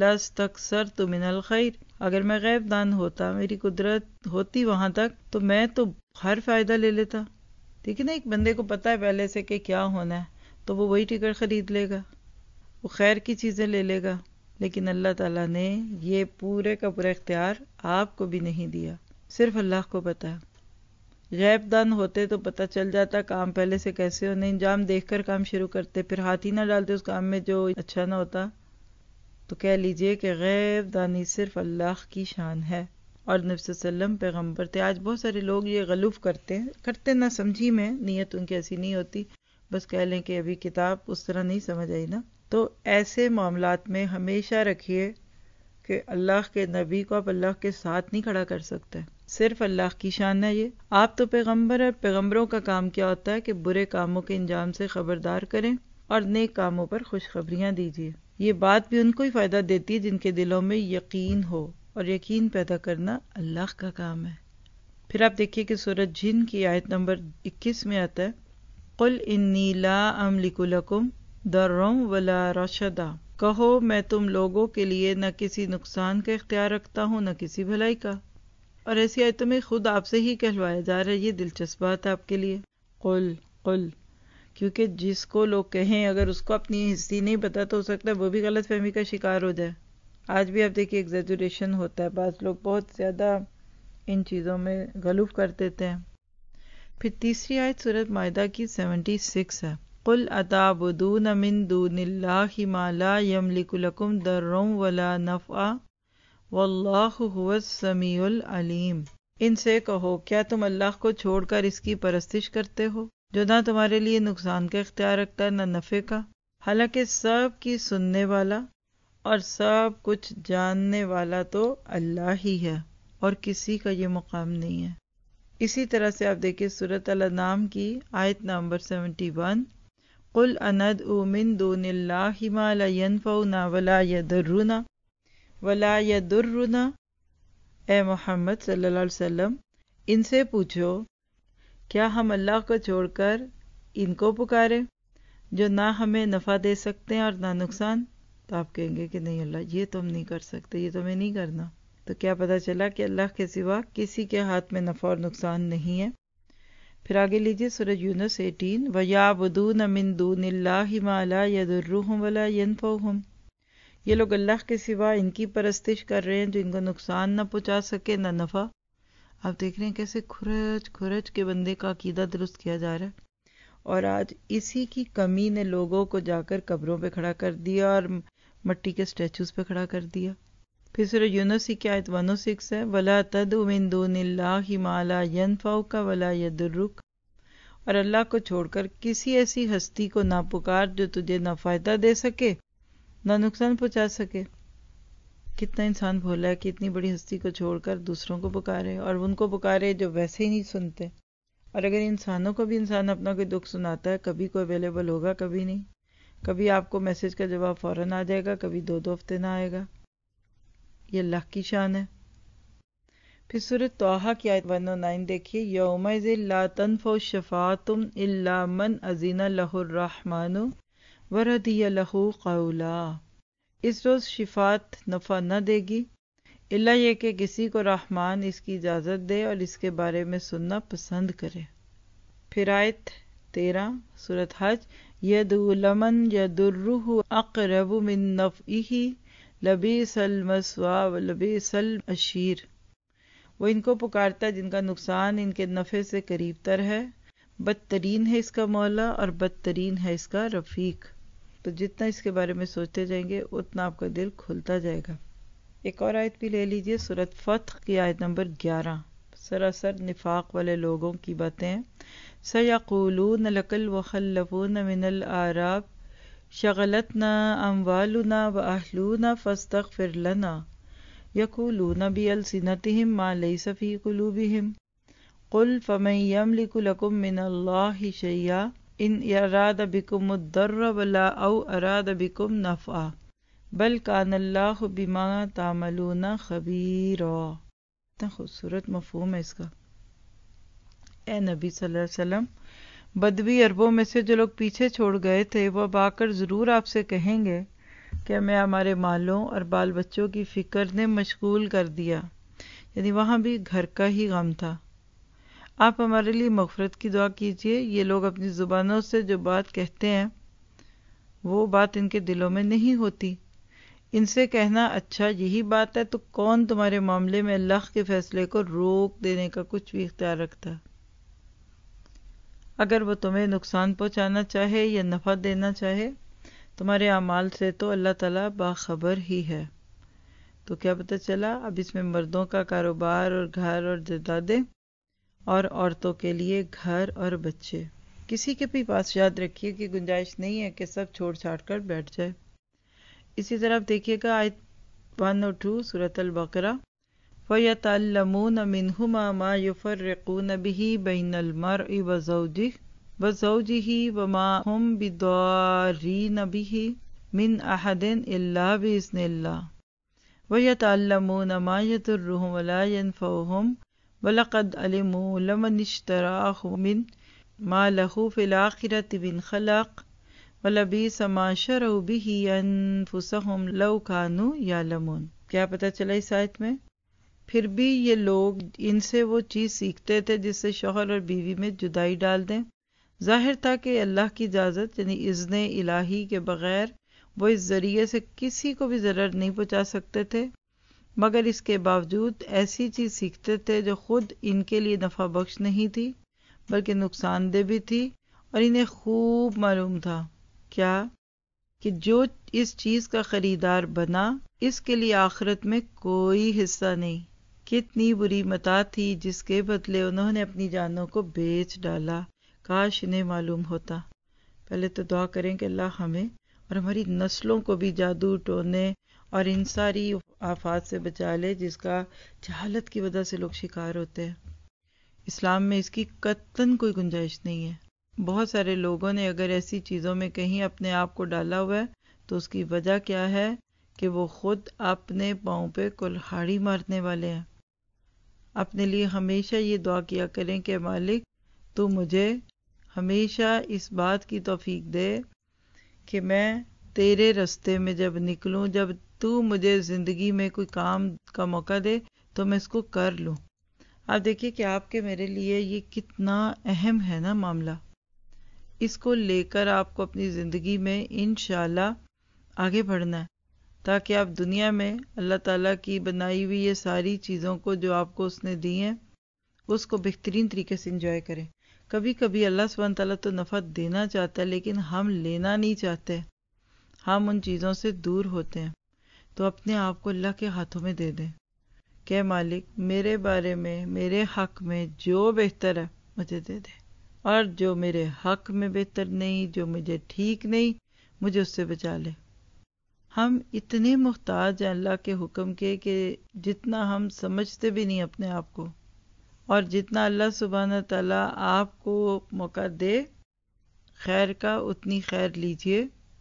لاستکثرت من الخیر، اگر میں غیب دان ہوتا، میری قدرت ہوتی وہاں تک، تو میں تو ہر فائدہ لے لیتا۔ ٹھیک ہے نا، ایک بندے کو پتہ ہے پہلے سے کہ کیا ہونا ہے تو وہ وہی ٹکٹ خرید لے گا، وہ خیر کی چیزیں لے لے گا۔ لیکن اللہ تعالیٰ نے یہ پورے کا پورا اختیار آپ کو بھی نہیں دیا، صرف اللہ کو پتہ ہے۔ غیب دان ہوتے تو پتہ چل جاتا کام پہلے سے کیسے ہونے، انجام دیکھ کر کام شروع کرتے، پھر ہاتھ ہی نہ ڈالتے اس کام میں جو اچھا نہ ہوتا۔ تو کہہ لیجئے کہ غیب دانی صرف اللہ کی شان ہے، اور نبی صلی اللہ علیہ وسلم پیغمبر تھے۔ آج بہت سارے لوگ یہ غلوف کرتے نہ سمجھی میں، نیت ان کی ایسی نہیں ہوتی، بس کہہ لیں کہ ابھی کتاب اس طرح نہیں سمجھ آئی نا۔ تو ایسے معاملات میں ہمیشہ رکھیے کہ اللہ کے نبی کو آپ اللہ کے ساتھ نہیں کھڑا کر سکتے، صرف اللہ کی شان ہے یہ۔ آپ تو پیغمبر ہیں، پیغمبروں کا کام کیا ہوتا ہے کہ برے کاموں کے انجام سے خبردار کریں اور نیک کاموں پر خوشخبریاں دیجیے۔ یہ بات بھی ان کو ہی فائدہ دیتی ہے جن کے دلوں میں یقین ہو، اور یقین پیدا کرنا اللہ کا کام ہے۔ پھر آپ دیکھیے کہ سورۃ جن کی آیت نمبر 21 میں آتا ہے قُلْ إِنِّي لَا أَمْلِكُ لَكُمْ ضَرًّا وَلَا رَشَدًا، کہو میں تم لوگوں کے لیے نہ کسی نقصان کا اختیار رکھتا ہوں نہ کسی بھلائی کا۔ اور ایسی آیتوں میں خود آپ سے ہی کہلوایا جا رہا ہے، یہ دلچسپ بات ہے آپ کے لیے۔ قل، کیونکہ جس کو لوگ کہیں اگر اس کو اپنی ہسٹری نہیں پتا تو ہو سکتا ہے وہ بھی غلط فہمی کا شکار ہو جائے۔ آج بھی آپ دیکھیے ایگزیجریشن ہوتا ہے، بعض لوگ بہت زیادہ ان چیزوں میں غلوف کر دیتے ہیں۔ پھر تیسری آیت سورۃ مائدہ کی 76 ہے قُلْ أَتَعْبُدُونَ مِن دُونِ اللَّهِ مَا لَا يَمْلِكُ لَكُمْ ضَرًّا وَلَا نَفْعًا وَاللَّهُ هُوَ السَّمِيعُ الْعَلِيمُ۔ ان سے کہو کیا تم اللہ کو چھوڑ کر اس کی پرستش کرتے ہو جو نہ تمہارے لیے نقصان کا اختیار رکھتا ہے نہ نفع کا، حالانکہ سب کی سننے والا اور سب کچھ جاننے والا تو اللہ ہی ہے، اور کسی کا یہ مقام نہیں ہے۔ اسی طرح سے آپ دیکھیں سورۃ الانعام کی آیت نمبر 71 قُلْ أَنَدْعُو مِن دُونِ اللَّهِ مَا لَا يَنفَعُنَا وَلَا يَضُرُّنَا۔ اے محمد صلی اللہ علیہ وسلم ان سے پوچھو کیا ہم اللہ کو چھوڑ کر ان کو پکاریں جو نہ ہمیں نفع دے سکتے ہیں اور نہ نقصان؟ تو آپ کہیں گے کہ نہیں اللہ یہ تو ہم نہیں کر سکتے، یہ تو ہمیں نہیں کرنا۔ تو کیا پتہ چلا کہ اللہ کے سوا کسی کے ہاتھ میں نفع اور نقصان نہیں ہے۔ پھر آگے لیجیے سورۃ یونس 18 وَيَعْبُدُونَ مِن دُونِ اللَّهِ مَا لَا يَضُرُّهُمْ وَلَا يَنفَعُهُمْ۔ یہ لوگ اللہ کے سوا ان کی پرستش کر رہے ہیں جو ان کو نقصان نہ پہنچا سکے نہ نفع۔ آپ دیکھ رہے ہیں کیسے کھرچ کے بندے کا عقیدہ درست کیا جا رہا ہے، اور آج اسی کی کمی نے لوگوں کو جا کر قبروں پہ کھڑا کر دیا اور مٹی کے سٹیچوز پہ کھڑا کر دیا۔ پھر سورۃ یونس کی آیت 106 ہے وَلَا تَدْعُ مِن دُونِ اللَّهِ مَا لَا يَنفَعُكَ وَلَا يَضُرُّكَ۔ اور اللہ کو چھوڑ کر کسی ایسی ہستی کو نہ پکار جو تجھے نہ فائدہ دے سکے نہ نقصان پہنچا سکے۔ کتنا انسان بھولا ہے کہ اتنی بڑی ہستی کو چھوڑ کر دوسروں کو پکارے، اور ان کو پکارے جو ویسے ہی نہیں سنتے۔ اور اگر انسانوں کو بھی انسان اپنا کوئی دکھ سناتا ہے، کبھی کوئی اویلیبل ہوگا کبھی نہیں، کبھی آپ کو میسج کا جواب فوراً آ جائے گا، کبھی 2 ہفتے نہ آئے گا۔ یہ اللہ کی شان ہے۔ پھر سورۃ طٰہٰ کی آیت 109 دیکھیے یَوْمَئِذٍ لَا تَنفَعُ الشَّفَاعَةُ إِلَّا مَنْ أَذِنَ لَهُ الرَّحْمَنُ وَرَضِيَ لَهُ قَوْلًا۔ اس روز شفاعت نفع نہ دے گی الا یہ کہ کسی کو رحمان اس کی اجازت دے اور اس کے بارے میں سننا پسند کرے۔ پھر آیت 13 سورۃ حج يَدْعُو لَمَنْ يَضُرُّهُ أَقْرَبُ مِن نَّفْعِهِ لَبِئْسَ الْمَثْوَىٰ وَلَبِئْسَ الْعَشِیرُ۔ وہ ان کو پکارتا ہے جن کا نقصان ان کے نفع سے قریب تر ہے، بدترین ہے اس کا مولا اور بدترین ہے اس کا رفیق۔ تو جتنا اس کے بارے میں سوچتے جائیں گے اتنا آپ کا دل کھلتا جائے گا۔ ایک اور آیت بھی لے لیجئے سورۃ فتح کی آیت نمبر 11 سراسر نفاق والے لوگوں کی باتیں ہیں سَيَقُولُونَ لَكَ الْمُخَلَّفُونَ مِنَ الْأَعْرَابِ شَغَلَتْنَا أَمْوَالُنَا وَأَهْلُونَا فَاسْتَغْفِرْ لَنَا يَقُولُونَ بِأَلْسِنَتِهِم مَّا لَيْسَ فِي قُلُوبِهِمْ قُلْ فَمَن يَمْلِكُ لَكُم مِّنَ اللَّهِ شَيْئًا إِنْ أَرَادَ بِكُمُ الضَّرَّ وَلَا أَوْ أَرَادَ بِكُمْ نَفْعًا بَلْ كَانَ اللَّهُ بِمَا تَعْمَلُونَ خَبِيرًا۔ اتنا خوبصورت مفہوم ہے اس کا۔ اے نبی صلی اللہ علیہ وسلم، بدوی عربوں میں سے جو لوگ پیچھے چھوڑ گئے تھے وہ اب آ کر ضرور آپ سے کہیں گے کہ ہمیں ہمارے مالوں اور بال بچوں کی فکر نے مشغول کر دیا، یعنی وہاں بھی گھر کا ہی غم تھا۔ آپ ہمارے لیے مغفرت کی دعا کیجئے۔ یہ لوگ اپنی زبانوں سے جو بات کہتے ہیں وہ بات ان کے دلوں میں نہیں ہوتی۔ ان سے کہنا اچھا یہی بات ہے تو کون تمہارے معاملے میں اللہ کے فیصلے کو روک دینے کا کچھ بھی اختیار رکھتا ہے؟ اگر وہ تمہیں نقصان پہنچانا چاہے یا نفع دینا چاہے تمہارے اعمال سے تو اللہ تعالیٰ باخبر ہی ہے۔ تو کیا پتہ چلا اب اس میں مردوں کا کاروبار اور گھر اور جائیدادیں اور عورتوں کے لیے گھر اور بچے۔ کسی کے بھی پاس یاد رکھیے کہ گنجائش نہیں ہے کہ سب چھوڑ چھاڑ کر بیٹھ جائے۔ اسی طرح دیکھیے گا آیت 102 سورۃ البقرہ فَيَتَعَلَّمُونَ مِنْهُمَا مَا يُفَرِّقُونَ بِهِ بَيْنَ الْمَرْءِ وَزَوْجِهِ وزوجہ وما ہم بضارین بہ من احد الا باذن اللہ وَيَتَعَلَّمُونَ مَا يَضُرُّهُمْ وَلَا يَنفَعُهُمْ وَلَقَدْ عَلِمُوا لَمَنِ اشْتَرَاهُ مِنْ مَا لَهُ فِي الْآخِرَةِ مِنْ خَلَاقٍ وَلَبِئْسَ مَا شَرَوْا بِهِ أَنفُسَهُمْ لَوْ كَانُوا يَعْلَمُونَ۔ کیا پتہ چلا اس آیت میں؟ پھر بھی یہ لوگ ان سے وہ چیز سیکھتے تھے جس سے شوہر اور بیوی میں جدائی ڈال دیں۔ ظاہر تھا کہ اللہ کی اجازت یعنی اذن الہی کے بغیر وہ اس ذریعے سے کسی کو بھی ضرر نہیں پہنچا سکتے تھے، مگر اس کے باوجود ایسی چیز سیکھتے تھے جو خود ان کے لیے نفع بخش نہیں تھی بلکہ نقصان دہ بھی تھی، اور انہیں خوب معلوم تھا کیا کہ جو اس چیز کا خریدار بنا اس کے لیے آخرت میں کوئی حصہ نہیں۔ کتنی بری متاع تھی جس کے بدلے انہوں نے اپنی جانوں کو بیچ ڈالا، کاش انہیں معلوم ہوتا۔ پہلے تو دعا کریں کہ اللہ ہمیں اور ہماری نسلوں کو بھی جادو ٹونے اور ان ساری آفات سے بچا لے جس کا جہالت کی وجہ سے لوگ شکار ہوتے ہیں۔ اسلام میں اس کی قطعاً کوئی گنجائش نہیں ہے۔ بہت سارے لوگوں نے اگر ایسی چیزوں میں کہیں اپنے آپ کو ڈالا ہوا ہے تو اس کی وجہ کیا ہے کہ وہ خود اپنے پاؤں پہ کلہاڑی مارنے والے ہیں۔ اپنے لیے ہمیشہ یہ دعا کیا کریں کہ مالک تو مجھے ہمیشہ اس بات کی توفیق دے کہ میں تیرے رستے میں جب نکلوں، جب تو مجھے زندگی میں کوئی کام کا موقع دے تو میں اس کو کر لوں۔ آپ دیکھیے کہ آپ کے میرے لیے یہ کتنا اہم ہے نا معاملہ، اس کو لے کر آپ کو اپنی زندگی میں انشاءاللہ آگے بڑھنا ہے تاکہ آپ دنیا میں اللہ تعالیٰ کی بنائی ہوئی یہ ساری چیزوں کو جو آپ کو اس نے دی ہیں اس کو بہترین طریقے سے انجوائے کریں۔ کبھی کبھی اللہ سبحانہ تعالیٰ تو نفع دینا چاہتا ہے لیکن ہم لینا نہیں چاہتے، ہم ان چیزوں سے دور ہوتے ہیں، تو اپنے آپ کو اللہ کے ہاتھوں میں دے دیں کہ مالک میرے بارے میں میرے حق میں جو بہتر ہے مجھے دے دے، اور جو میرے حق میں بہتر نہیں، جو مجھے ٹھیک نہیں، مجھے اس سے بچا لے۔ ہم اتنے محتاج ہیں اللہ کے حکم کے کہ جتنا ہم سمجھتے بھی نہیں اپنے آپ کو، اور جتنا اللہ سبحانہ تعالیٰ آپ کو موقع دے خیر کا اتنی خیر لیجئے۔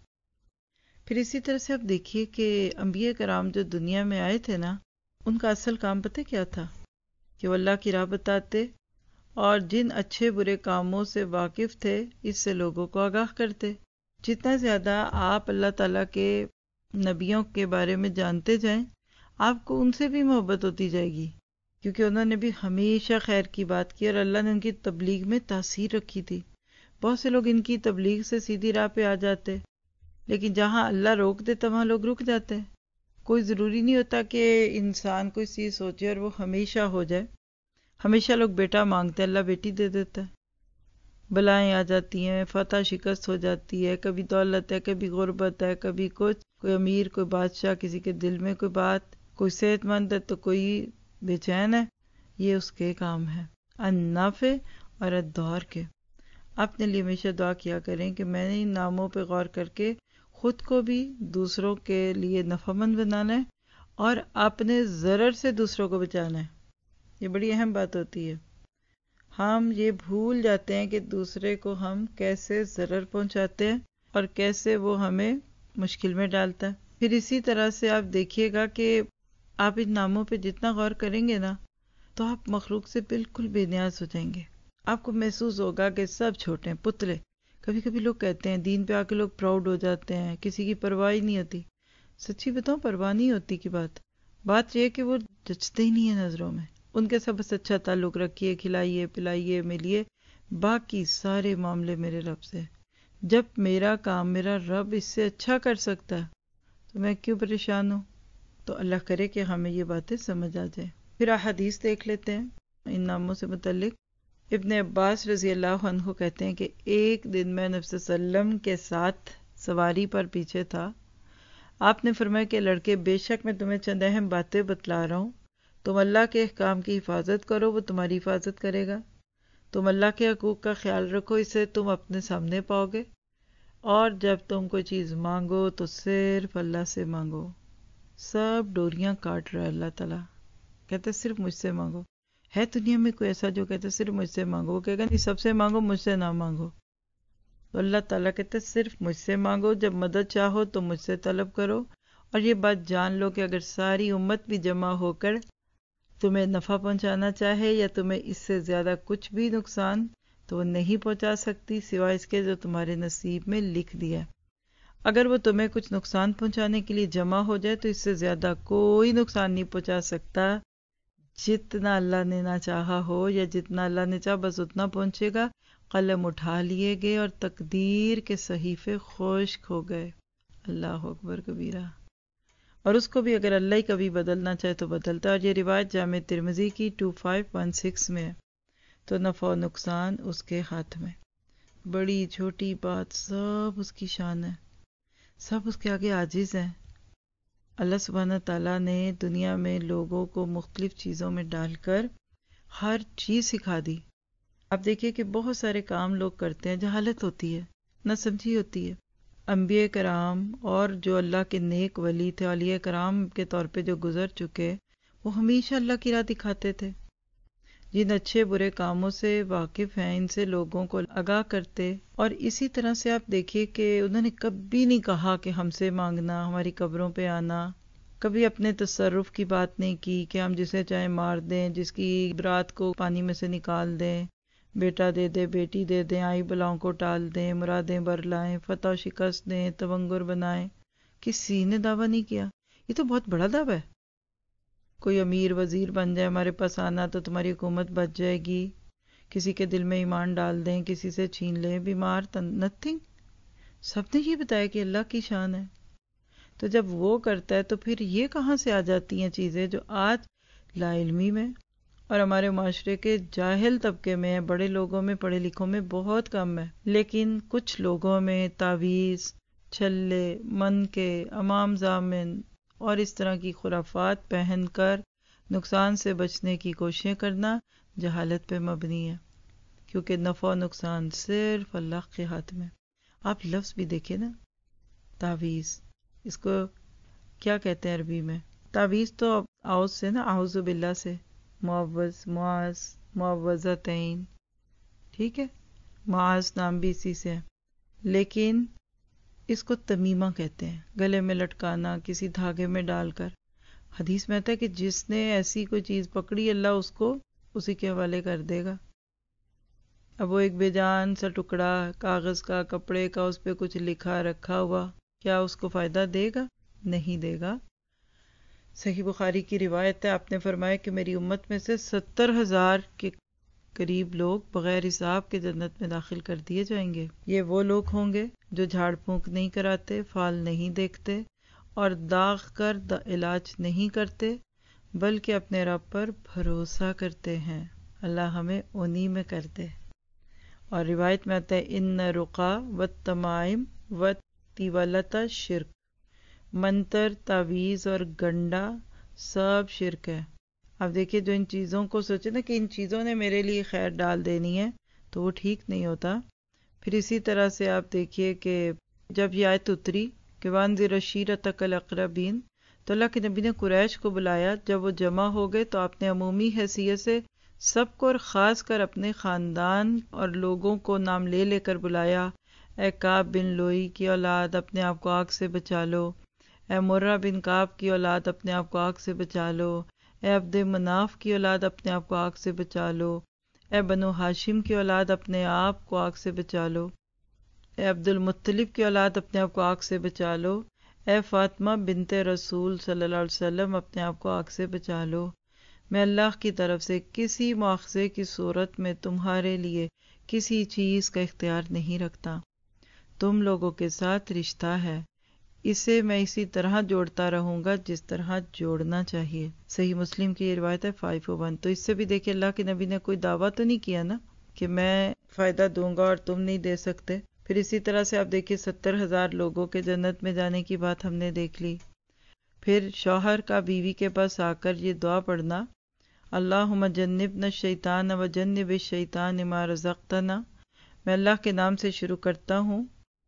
پھر اسی طرح سے آپ دیکھیے کہ انبیاء کرام جو دنیا میں آئے تھے نا، ان کا اصل کام پتہ کیا تھا؟ کہ وہ اللہ کی راہ بتاتے اور جن اچھے برے کاموں سے واقف تھے اس سے لوگوں کو آگاہ کرتے۔ جتنا زیادہ آپ اللہ تعالیٰ کے نبیوں کے بارے میں جانتے جائیں آپ کو ان سے بھی محبت ہوتی جائے گی، کیونکہ انہوں نے بھی ہمیشہ خیر کی بات کی اور اللہ نے ان کی تبلیغ میں تاثیر رکھی تھی۔ بہت سے لوگ ان کی تبلیغ سے سیدھی راہ پہ آ جاتے، لیکن جہاں اللہ روک دیتا وہاں لوگ رک جاتے۔ کوئی ضروری نہیں ہوتا کہ انسان کوئی چیز سوچے اور وہ ہمیشہ ہو جائے۔ ہمیشہ لوگ بیٹا مانگتے ہیں، اللہ بیٹی دے دیتا ہے۔ بلائیں آ جاتی ہیں، فتح شکست ہو جاتی ہے، کبھی دولت ہے، کبھی غربت ہے، کبھی کچھ، کوئی امیر، کوئی بادشاہ، کسی کے دل میں کوئی بات، کوئی صحت مند ہے تو کوئی بے چین ہے۔ یہ اس کے کام ہے النافع اور الضار کے۔ اپنے لیے ہمیشہ دعا کیا کریں کہ میں نے ان ناموں پہ غور کر کے خود کو بھی دوسروں کے لیے نفع مند بنانا ہے اور اپنے ضرر سے دوسروں کو بچانا ہے۔ یہ بڑی اہم بات ہوتی ہے، ہم یہ بھول جاتے ہیں کہ دوسرے کو ہم کیسے ضرر پہنچاتے ہیں اور کیسے وہ ہمیں مشکل میں ڈالتا ہے۔ پھر اسی طرح سے آپ دیکھیے گا کہ آپ ان ناموں پہ جتنا غور کریں گے نا تو آپ مخلوق سے بالکل بے نیاز ہو جائیں گے۔ آپ کو محسوس ہوگا کہ سب چھوٹے ہیں، پتلے۔ کبھی کبھی لوگ کہتے ہیں دین پہ آ کے لوگ پراؤڈ ہو جاتے ہیں، کسی کی پرواہ ہی نہیں ہوتی۔ سچی بتاؤں پرواہ نہیں ہوتی کی بات یہ ہے کہ وہ جچتے ہی نہیں ہیں نظروں میں۔ ان کے ساتھ بس اچھا تعلق رکھیے، کھلائیے پلائیے ملیے، باقی سارے معاملے میرے رب سے۔ جب میرا کام میرا رب اس سے اچھا کر سکتا ہے تو میں کیوں پریشان ہوں؟ تو اللہ کرے کہ ہمیں یہ باتیں سمجھ آ جائیں۔ پھر احادیث دیکھ لیتے ہیں ان ناموں سے متعلق۔ ابن عباس رضی اللہ عنہ کہتے ہیں کہ ایک دن میں نبی صلی اللہ علیہ وسلم کے ساتھ سواری پر پیچھے تھا، آپ نے فرمایا کہ لڑکے بے شک میں تمہیں چند اہم باتیں بتلا رہا ہوں، تم اللہ کے احکام کی حفاظت کرو وہ تمہاری حفاظت کرے گا، تم اللہ کے حقوق کا خیال رکھو اسے تم اپنے سامنے پاؤ گے، اور جب تم کوئی چیز مانگو تو صرف اللہ سے مانگو۔ سب ڈوریاں کاٹ رہا ہے اللہ تعالیٰ، کہتے صرف مجھ سے مانگو۔ ہے دنیا میں کوئی ایسا جو کہتے صرف مجھ سے مانگو؟ وہ کہے گا نہیں سب سے مانگو مجھ سے نہ مانگو۔ تو اللہ تعالیٰ کہتے صرف مجھ سے مانگو، جب مدد چاہو تو مجھ سے طلب کرو، اور یہ بات جان لو کہ اگر ساری امت بھی جمع ہو کر تمہیں نفع پہنچانا چاہے یا تمہیں اس سے زیادہ کچھ بھی نقصان، تو وہ نہیں پہنچا سکتی سوائے اس کے جو تمہارے نصیب میں لکھ دیا ہے۔ اگر وہ تمہیں کچھ نقصان پہنچانے کے لیے جمع ہو جائے تو اس سے زیادہ کوئی نقصان نہیں پہنچا سکتا، جتنا اللہ نے نہ چاہا ہو یا جتنا اللہ نے چاہا بس اتنا پہنچے گا۔ قلم اٹھا لیے گئے اور تقدیر کے صحیفے خشک ہو گئے۔ اللہ اکبر کبیرہ۔ اور اس کو بھی اگر اللہ ہی کبھی بدلنا چاہے تو بدلتا ہے، اور یہ روایت جامع ترمذی کی 2516 میں ہے۔ تو نفع و نقصان اس کے ہاتھ میں، بڑی چھوٹی بات سب اس کی شان ہے، سب اس کے آگے عاجز ہیں۔ اللہ سبحانہ تعالیٰ نے دنیا میں لوگوں کو مختلف چیزوں میں ڈال کر ہر چیز سکھا دی۔ آپ دیکھیے کہ بہت سارے کام لوگ کرتے ہیں، جہالت ہوتی ہے، نہ سمجھی ہوتی ہے۔ انبیاء کرام اور جو اللہ کے نیک ولی تھے، اولیاء کرام کے طور پہ جو گزر چکے، وہ ہمیشہ اللہ کی راہ دکھاتے تھے۔ جن اچھے برے کاموں سے واقف ہیں ان سے لوگوں کو آگاہ کرتے، اور اسی طرح سے آپ دیکھیے کہ انہوں نے کبھی نہیں کہا کہ ہم سے مانگنا، ہماری قبروں پہ آنا، کبھی اپنے تصرف کی بات نہیں کی کہ ہم جسے چاہے مار دیں، جس کی برات کو پانی میں سے نکال دیں، بیٹا دے دیں، بیٹی دے دیں، آئی بلاؤں کو ٹال دیں، مرادیں برلائیں، فتح و شکست دیں، تونگر بنائیں۔ کسی نے دعویٰ نہیں کیا۔ یہ تو بہت بڑا دعویٰ ہے، کوئی امیر وزیر بن جائے ہمارے پاس آنا تو تمہاری حکومت بچ جائے گی، کسی کے دل میں ایمان ڈال دیں، کسی سے چھین لیں، بیمار نتھنگ۔ سب نے یہ بتایا کہ اللہ کی شان ہے۔ تو جب وہ کرتا ہے تو پھر یہ کہاں سے آ جاتی ہیں چیزیں جو آج لا علمی میں اور ہمارے معاشرے کے جاہل طبقے میں ہیں، بڑے لوگوں میں، پڑھے لکھوں میں بہت کم ہے، لیکن کچھ لوگوں میں تعویذ، چھلے، من کے، امام ضامن اور اس طرح کی خرافات پہن کر نقصان سے بچنے کی کوششیں کرنا جہالت پہ مبنی ہے، کیونکہ نفع و نقصان صرف اللہ کے ہاتھ میں۔ آپ لفظ بھی دیکھیں نا، تعویذ، اس کو کیا کہتے ہیں عربی میں؟ تعویذ تو اعوذ سے نا، اعوذ باللہ سے، معوذ، معاذ، معوذتین، ٹھیک ہے، معاذ نام بھی اسی سے ہے، لیکن اس کو تمیمہ کہتے ہیں، گلے میں لٹکانا، کسی دھاگے میں ڈال کر۔ حدیث میں آتا ہے کہ جس نے ایسی کوئی چیز پکڑی اللہ اس کو اسی کے حوالے کر دے گا۔ اب وہ ایک بے جان سا ٹکڑا کاغذ کا، کپڑے کا، اس پہ کچھ لکھا رکھا ہوا، کیا اس کو فائدہ دے گا؟ نہیں دے گا۔ صحیح بخاری کی روایت ہے، آپ نے فرمایا کہ میری امت میں سے 70,000 کے قریب لوگ بغیر حساب کے جنت میں داخل کر دیے جائیں گے۔ یہ وہ لوگ ہوں گے جو جھاڑ پھونک نہیں کراتے، فال نہیں دیکھتے اور داغ کر علاج نہیں کرتے، بلکہ اپنے رب پر بھروسہ کرتے ہیں۔ اللہ ہمیں انہی میں کر دے۔ اور روایت میں آتا ہے ان رقا والتمائم والتولۃ شرک، منتر، تعویذ اور گنڈا سب شرک ہے۔ اب دیکھیے جو ان چیزوں کو سوچے نا کہ ان چیزوں نے میرے لیے خیر ڈال دینی ہے، تو وہ ٹھیک نہیں ہوتا۔ پھر اسی طرح سے آپ دیکھیے کہ جب یہ آیت اتری کہ وانذر عشیرتک الاقربین، تو اللہ کے نبی نے قریش کو بلایا، جب وہ جمع ہو گئے تو آپ نے عمومی حیثیت سے سب کو اور خاص کر اپنے خاندان اور لوگوں کو نام لے لے کر بلایا۔ اے کعب بن لوئی کی اولاد، اپنے آپ کو آگ سے بچا لو۔ اے مرہ بن کعب کی اولاد، اپنے آپ کو آگ سے بچا لو۔ اے عبد مناف کی اولاد، اپنے آپ کو آگ سے بچا لو۔ اے بنو ہاشم کی اولاد، اپنے آپ کو آگ سے بچا لو۔ اے عبد المطلب کی اولاد، اپنے آپ کو آگ سے بچا لو۔ اے فاطمہ بنت رسول صلی اللہ علیہ وسلم، اپنے آپ کو آگ سے بچا لو۔ میں اللہ کی طرف سے کسی مواخذے کی صورت میں تمہارے لیے کسی چیز کا اختیار نہیں رکھتا۔ تم لوگوں کے ساتھ رشتہ ہے، اسے میں اسی طرح جوڑتا رہوں گا جس طرح جوڑنا چاہیے۔ صحیح مسلم کی یہ روایت ہے 501۔ تو اس سے بھی دیکھیں اللہ کے نبی نے کوئی دعویٰ تو نہیں کیا نا کہ میں فائدہ دوں گا اور تم نہیں دے سکتے۔ پھر اسی طرح سے آپ دیکھیے 70,000 لوگوں کے جنت میں جانے کی بات ہم نے دیکھ لی۔ پھر شوہر کا بیوی کے پاس آ کر یہ دعا پڑھنا، اللہم جنبنا الشیطان وجنب الشیطان ما رزقتنا۔ میں اللہ کے نام سے شروع کرتا ہوں،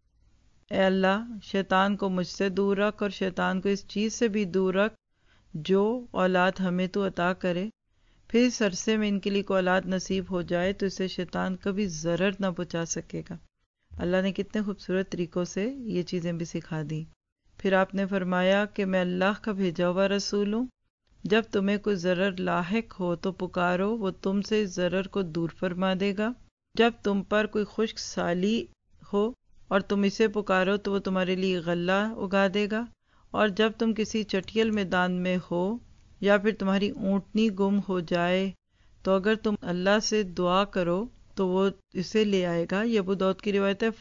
اے اللہ شیطان کو مجھ سے دور رکھ اور شیطان کو اس چیز سے بھی دور رکھ جو اولاد ہمیں تو عطا کرے۔ پھر اس عرصے میں ان کے لیے کوئی اولاد نصیب ہو جائے تو اسے شیطان کبھی ضرر نہ پہنچا سکے گا۔ اللہ نے کتنے خوبصورت طریقوں سے یہ چیزیں بھی سکھا دی۔ پھر آپ نے فرمایا کہ میں اللہ کا بھیجا ہوا رسول ہوں، جب تمہیں کوئی ضرر لاحق ہو تو پکارو، وہ تم سے اس ضرر کو دور فرما دے گا۔ جب تم پر کوئی خشک سالی ہو اور تم اسے پکارو تو وہ تمہارے لیے غلہ اگا دے گا، اور جب تم کسی چٹیل میدان میں ہو یا پھر تمہاری اونٹنی گم ہو جائے تو اگر تم اللہ سے دعا کرو تو وہ اسے لے آئے گا۔ یہ ابو داؤد کی روایت ہے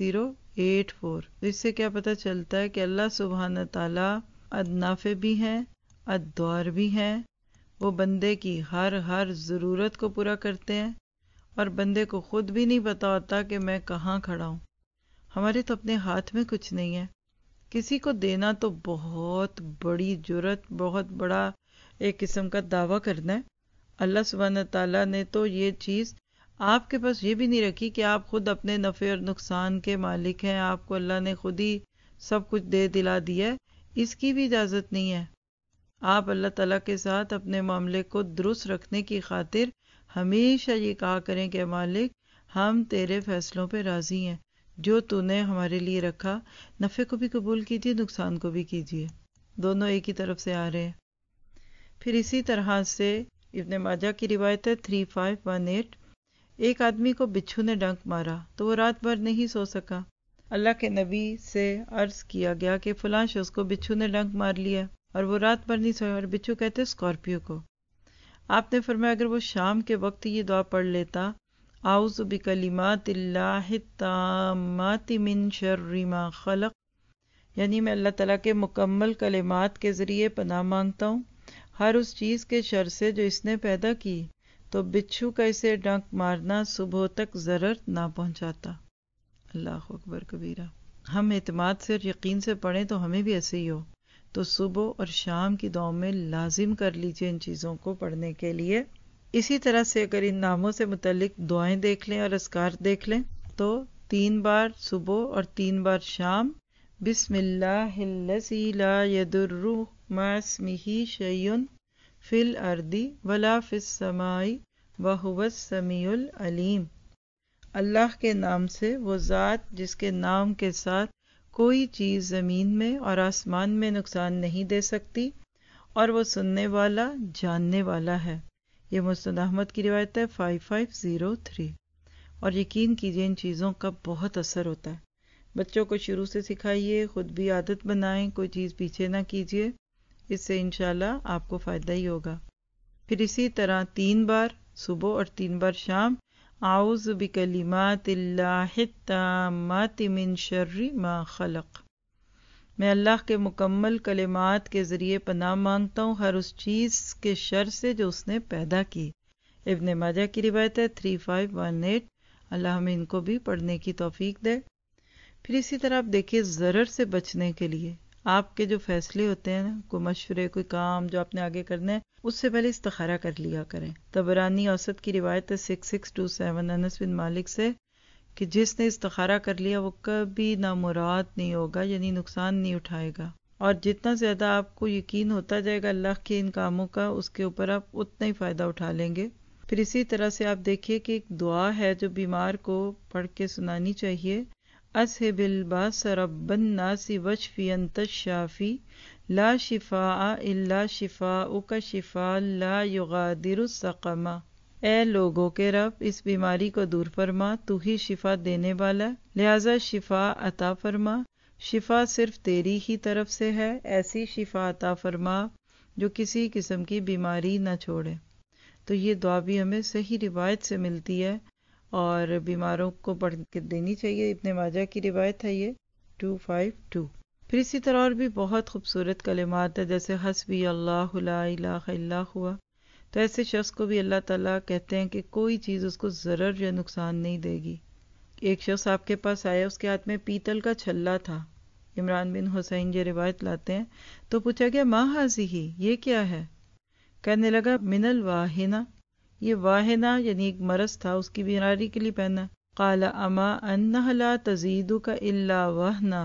5084۔ اس سے کیا پتہ چلتا ہے کہ اللہ سبحانہ تعالیٰ النافع بھی ہیں، الضار بھی ہیں، وہ بندے کی ہر ضرورت کو پورا کرتے ہیں، اور بندے کو خود بھی نہیں پتا ہوتا کہ میں کہاں کھڑا ہوں۔ ہمارے تو اپنے ہاتھ میں کچھ نہیں ہے، کسی کو دینا تو بہت بڑی جرت، بہت بڑا ایک قسم کا دعویٰ کرنا ہے۔ اللہ سبحانہ تعالیٰ نے تو یہ چیز آپ کے پاس یہ بھی نہیں رکھی کہ آپ خود اپنے نفع اور نقصان کے مالک ہیں، آپ کو اللہ نے خود ہی سب کچھ دے دلا دیا ہے، اس کی بھی اجازت نہیں ہے۔ آپ اللہ تعالیٰ کے ساتھ اپنے معاملے کو درست رکھنے کی خاطر ہمیشہ یہ کہا کریں کہ مالک ہم تیرے فیصلوں پہ راضی ہیں، جو تو نے ہمارے لیے رکھا، نفع کو بھی قبول کیجیے، نقصان کو بھی کیجیے، دونوں ایک ہی طرف سے آ رہے ہیں۔ پھر اسی طرح سے ابن ماجہ کی روایت ہے 3518، ایک آدمی کو بچھو نے ڈنک مارا تو وہ رات بھر نہیں سو سکا۔ اللہ کے نبی سے عرض کیا گیا کہ فلاں شخص کو بچھو نے ڈنک مار لیا اور وہ رات بھر نہیں سویا، اور بچھو کہتے اسکارپیو کو۔ آپ نے فرمایا اگر وہ شام کے وقت یہ دعا پڑھ لیتا، اعوذ بکلمات اللہ التامات من شر ما خلق، یعنی میں اللہ تعالیٰ کے مکمل کلمات کے ذریعے پناہ مانگتا ہوں ہر اس چیز کے شر سے جو اس نے پیدا کی، تو بچھو کا اسے ڈنک مارنا صبح تک ضرر نہ پہنچاتا۔ اللہ اکبر کبیرہ۔ ہم اعتماد سے اور یقین سے پڑھیں تو ہمیں بھی ایسے ہی ہو، تو صبح اور شام کی دعاؤں میں لازم کر لیجئے ان چیزوں کو پڑھنے کے لیے۔ اسی طرح سے اگر ان ناموں سے متعلق دعائیں دیکھ لیں اور اذکار دیکھ لیں تو 3 بار صبح اور 3 بار شام بسم اللہ الذی لا یضر مع اسمہ شیء فی الارض ولا فی السماء وہو السمیع العلیم، اللہ کے نام سے، وہ ذات جس کے نام کے ساتھ کوئی چیز زمین میں اور آسمان میں نقصان نہیں دے سکتی، اور وہ سننے والا جاننے والا ہے۔ یہ مسند احمد کی روایت ہے 5503۔ اور یقین کیجئے ان چیزوں کا بہت اثر ہوتا ہے۔ بچوں کو شروع سے سکھائیے، خود بھی عادت بنائیں، کوئی چیز پیچھے نہ کیجئے، اس سے انشاءاللہ آپ کو فائدہ ہی ہوگا۔ پھر اسی طرح 3 بار صبح اور 3 بار شام اعوذ بکلمات اللہ التامات من شر ما خلق، میں اللہ کے مکمل کلمات کے ذریعے پناہ مانگتا ہوں ہر اس چیز کے شر سے جو اس نے پیدا کی۔ ابن ماجہ کی روایت ہے 3518۔ اللہ ہمیں ان کو بھی پڑھنے کی توفیق دے۔ پھر اسی طرح آپ دیکھیے ضرر سے بچنے کے لیے آپ کے جو فیصلے ہوتے ہیں، کوئی مشورے، کوئی کام جو آپ نے آگے کرنا ہے، اس سے پہلے استخارہ کر لیا کریں۔ طبرانی اوسط کی روایت ہے 6627 انس بن مالک سے کہ جس نے استخارہ کر لیا وہ کبھی نامراد نہیں ہوگا، یعنی نقصان نہیں اٹھائے گا، اور جتنا زیادہ آپ کو یقین ہوتا جائے گا اللہ کے ان کاموں کا، اس کے اوپر آپ اتنا ہی فائدہ اٹھا لیں گے۔ پھر اسی طرح سے آپ دیکھیے کہ ایک دعا ہے جو بیمار کو پڑھ کے سنانی چاہیے، اذھب الباس رب الناس واشفی انت الشافی لا شفاء الا شفاؤک شفاء لا یغادر سقما، اے لوگوں کے رب اس بیماری کو دور فرما، تو ہی شفا دینے والا، لہذا شفا عطا فرما، شفا صرف تیری ہی طرف سے ہے، ایسی شفا عطا فرما جو کسی قسم کی بیماری نہ چھوڑے۔ تو یہ دعا بھی ہمیں صحیح روایت سے ملتی ہے اور بیماروں کو پڑھ کے دینی چاہیے۔ ابن ماجہ کی روایت ہے یہ 252۔ پھر اسی طرح اور بھی بہت خوبصورت کلمات ہیں، جیسے حسبی اللہ لا الہ الا ہوا، تو ایسے شخص کو بھی اللہ تعالیٰ کہتے ہیں کہ کوئی چیز اس کو ضرر یا نقصان نہیں دے گی۔ ایک شخص آپ کے پاس آیا، اس کے ہاتھ میں پیتل کا چھلا تھا، عمران بن حسین یہ روایت لاتے ہیں، تو پوچھا گیا ما ہذہ، یہ کیا ہے؟ کہنے لگا من الواہنہ، یہ واہنہ یعنی ایک مرض تھا، اس کی بیماری کے لیے پہنا۔ قال اما انہ لا تزیدک الا وہنا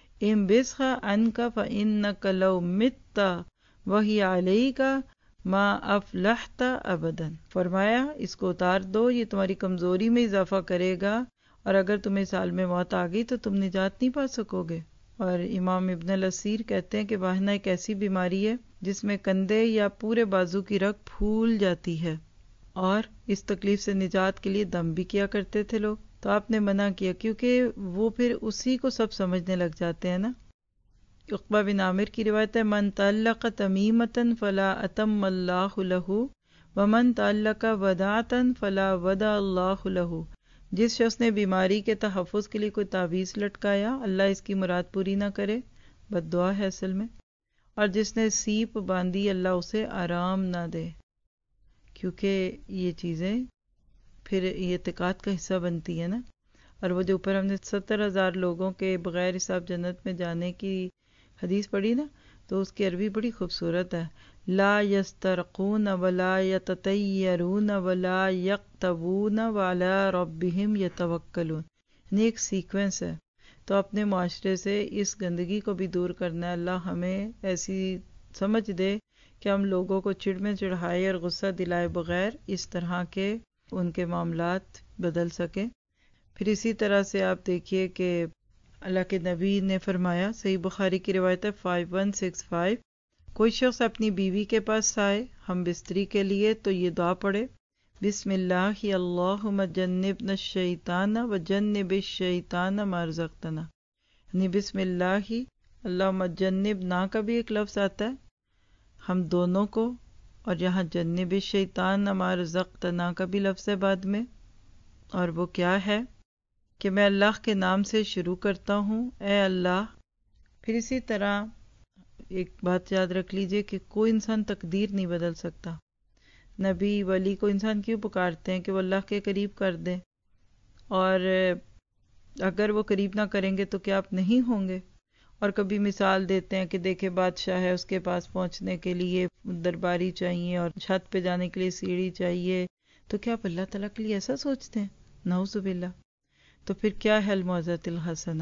انبسخ عنک فانک لو مت وہی علیک ما افلحت ابدا، فرمایا اس کو اتار دو، یہ تمہاری کمزوری میں اضافہ کرے گا اور اگر تمہیں اس حال میں موت آ گئی تو تم نجات نہیں پا سکو گے۔ اور امام ابن الاسیر کہتے ہیں کہ واہنہ ایک ایسی بیماری ہے جس میں کندھے یا پورے بازو کی رگ پھول جاتی ہے، اور اس تکلیف سے نجات کے لیے دم بھی کیا کرتے تھے لوگ، تو آپ نے منع کیا کیونکہ وہ پھر اسی کو سب سمجھنے لگ جاتے ہیں نا۔ عقبہ بن عامر کی روایت ہے من تعلق تمیمۃ فلا اتم اللہ لہ ومن تعلق وداعۃ فلا ودع اللہ لہ، جس شخص نے بیماری کے تحفظ کے لیے کوئی تعویذ لٹکایا اللہ اس کی مراد پوری نہ کرے، بد دعا ہے اصل میں، اور جس نے سیپ باندھی اللہ اسے آرام نہ دے، کیونکہ یہ چیزیں پھر یہ اعتقاد کا حصہ بنتی ہے نا۔ اور وہ جو اوپر ہم نے 70,000 لوگوں کے بغیر حساب جنت میں جانے کی حدیث پڑھی نا، تو اس کی عربی بڑی خوبصورت ہے، لا یسترقون ولا یتطیرون ولا یقتبون وعلی ربہم یتوکلون، یعنی ایک سیکوینس ہے۔ تو اپنے معاشرے سے اس گندگی کو بھی دور کرنا ہے۔ اللہ ہمیں ایسی سمجھ دے کہ ہم لوگوں کو چڑ میں چڑھائے اور غصہ دلائے بغیر اس طرح کے ان کے معاملات بدل سکیں۔ پھر اسی طرح سے آپ دیکھیے کہ اللہ کے نبی نے فرمایا، صحیح بخاری کی روایت ہے 5165، کوئی شخص اپنی بیوی کے پاس آئے ہم بستری کے لیے تو یہ دعا پڑھے، بسم اللہ اللہم جنبنا الشیطان وجنب الشیطان ما رزقتنا، یعنی بسم اللہ اللہم جنبنا کا بھی ایک لفظ آتا ہے ہم دونوں کو، اور یہاں جنب الشیطان ما رزقتنا کا بھی لفظ ہے بعد میں، اور وہ کیا ہے کہ میں اللہ کے نام سے شروع کرتا ہوں اے اللہ۔ پھر اسی طرح ایک بات یاد رکھ لیجئے کہ کوئی انسان تقدیر نہیں بدل سکتا۔ نبی ولی کو انسان کیوں پکارتے ہیں کہ وہ اللہ کے قریب کر دیں، اور اگر وہ قریب نہ کریں گے تو کیا آپ نہیں ہوں گے؟ اور کبھی مثال دیتے ہیں کہ دیکھیں بادشاہ ہے، اس کے پاس پہنچنے کے لیے درباری چاہیے اور چھت پہ جانے کے لیے سیڑھی چاہیے، تو کیا آپ اللہ تعالیٰ کے لیے ایسا سوچتے ہیں؟ نعوذ باللہ۔ تو پھر کیا ہے الموعظۃ الحسنہ؟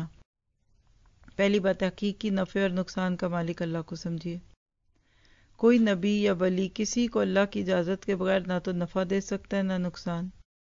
پہلی بات حقیقی نفع اور نقصان کا مالک اللہ کو سمجھیے۔ کوئی نبی یا ولی کسی کو اللہ کی اجازت کے بغیر نہ تو نفع دے سکتا ہے نہ نقصان۔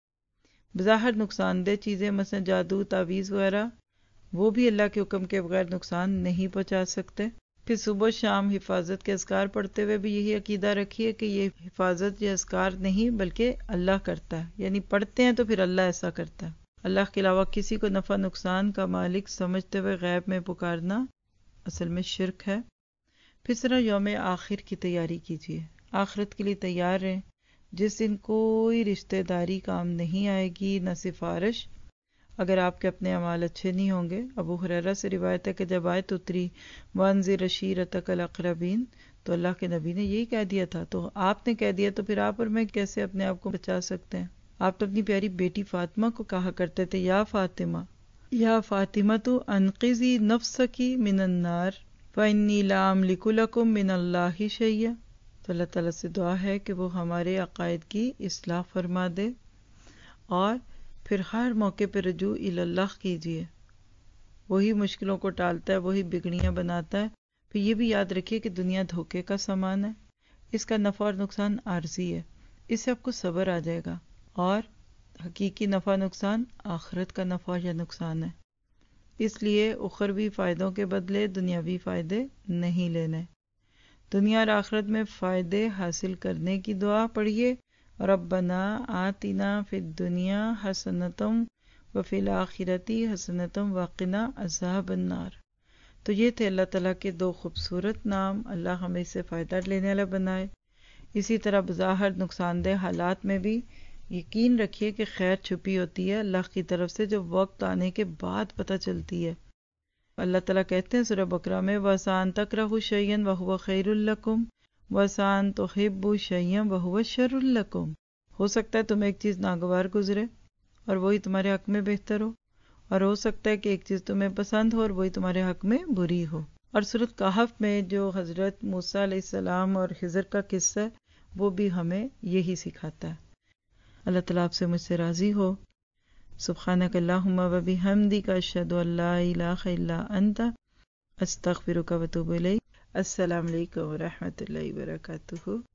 بظاہر نقصان دہ چیزیں مثلا جادو، تعویذ وغیرہ، وہ بھی اللہ کے حکم کے بغیر نقصان نہیں پہنچا سکتے۔ پھر صبح شام حفاظت کے اذکار پڑھتے ہوئے بھی یہی عقیدہ رکھیے کہ یہ حفاظت یا اذکار نہیں بلکہ اللہ کرتا ہے، یعنی پڑھتے ہیں تو پھر اللہ ایسا کرتا ہے۔ اللہ کے علاوہ کسی کو نفع نقصان کا مالک سمجھتے ہوئے غیب میں پکارنا اصل میں شرک ہے۔ پھر طرح یوم آخر کی تیاری کیجیے، آخرت کے لیے تیار رہیں، جس دن کوئی رشتہ داری کام نہیں آئے گی نہ سفارش، اگر آپ کے اپنے اعمال اچھے نہیں ہوں گے۔ ابو ہریرہ سے روایت ہے کہ جب آیت اتری وانذر عشیرتک الاقربین تو اللہ کے نبی نے یہی کہہ دیا تھا، تو آپ نے کہہ دیا تو پھر آپ اور میں کیسے اپنے آپ کو بچا سکتے ہیں؟ آپ تو اپنی پیاری بیٹی فاطمہ کو کہا کرتے تھے یا فاطمہ تو انقذی نفسکی من النار فانی لا املک لکم من اللہ شیئا۔ تو اللہ تعالیٰ سے دعا ہے کہ وہ ہمارے عقائد کی اصلاح فرما دے، اور پھر ہر موقع پہ رجوع اللہ کیجیے، وہی مشکلوں کو ٹالتا ہے، وہی بگڑیاں بناتا ہے۔ پھر یہ بھی یاد رکھیے کہ دنیا دھوکے کا سامان ہے، اس کا نفع اور نقصان عارضی ہے، اس سے آپ کو صبر آ جائے گا، اور حقیقی نفع نقصان آخرت کا نفع یا نقصان ہے۔ اس لیے اخروی فائدوں کے بدلے دنیاوی فائدے نہیں لینے۔ دنیا اور آخرت میں فائدے حاصل کرنے کی دعا پڑھیے، ربنا آتنا فی الدنیا حسنۃ وفی الآخرۃ حسنۃ وقنا عذاب النار۔ تو یہ تھے اللہ تعالیٰ کے دو خوبصورت نام، اللہ ہمیں اس سے فائدہ لینے والا بنائے۔ اسی طرح بظاہر نقصان دہ حالات میں بھی یقین رکھیے کہ خیر چھپی ہوتی ہے اللہ کی طرف سے، جو وقت آنے کے بعد پتہ چلتی ہے۔ اللہ تعالیٰ کہتے ہیں سورہ بقرہ میں وَعَسَىٰ أَن تَكْرَهُوا شَيْئًا وَهُوَ خَيْرٌ لَكُمْ وَعَسَىٰ أَن تُحِبُّوا شَيْئًا وَهُوَ شَرٌ لَكُمْ۔ ہو سکتا ہے تمہیں ایک چیز ناگوار گزرے اور وہی تمہارے حق میں بہتر ہو، اور ہو سکتا ہے کہ ایک چیز تمہیں پسند ہو اور وہی تمہارے حق میں بری ہو۔ اور سورۃ کہف میں جو حضرت موسیٰ علیہ السلام اور خضر کا قصہ ہے وہ بھی ہمیں یہی سکھاتا ہے۔ اللہ تعالیٰ آپ سے مجھ سے راضی ہو۔ سبحانک اللہم و بحمدک اشہد ان لا الہ الا انت استغفرک و اتوب الیک۔ السلام علیکم و رحمۃ اللہ وبرکاتہ۔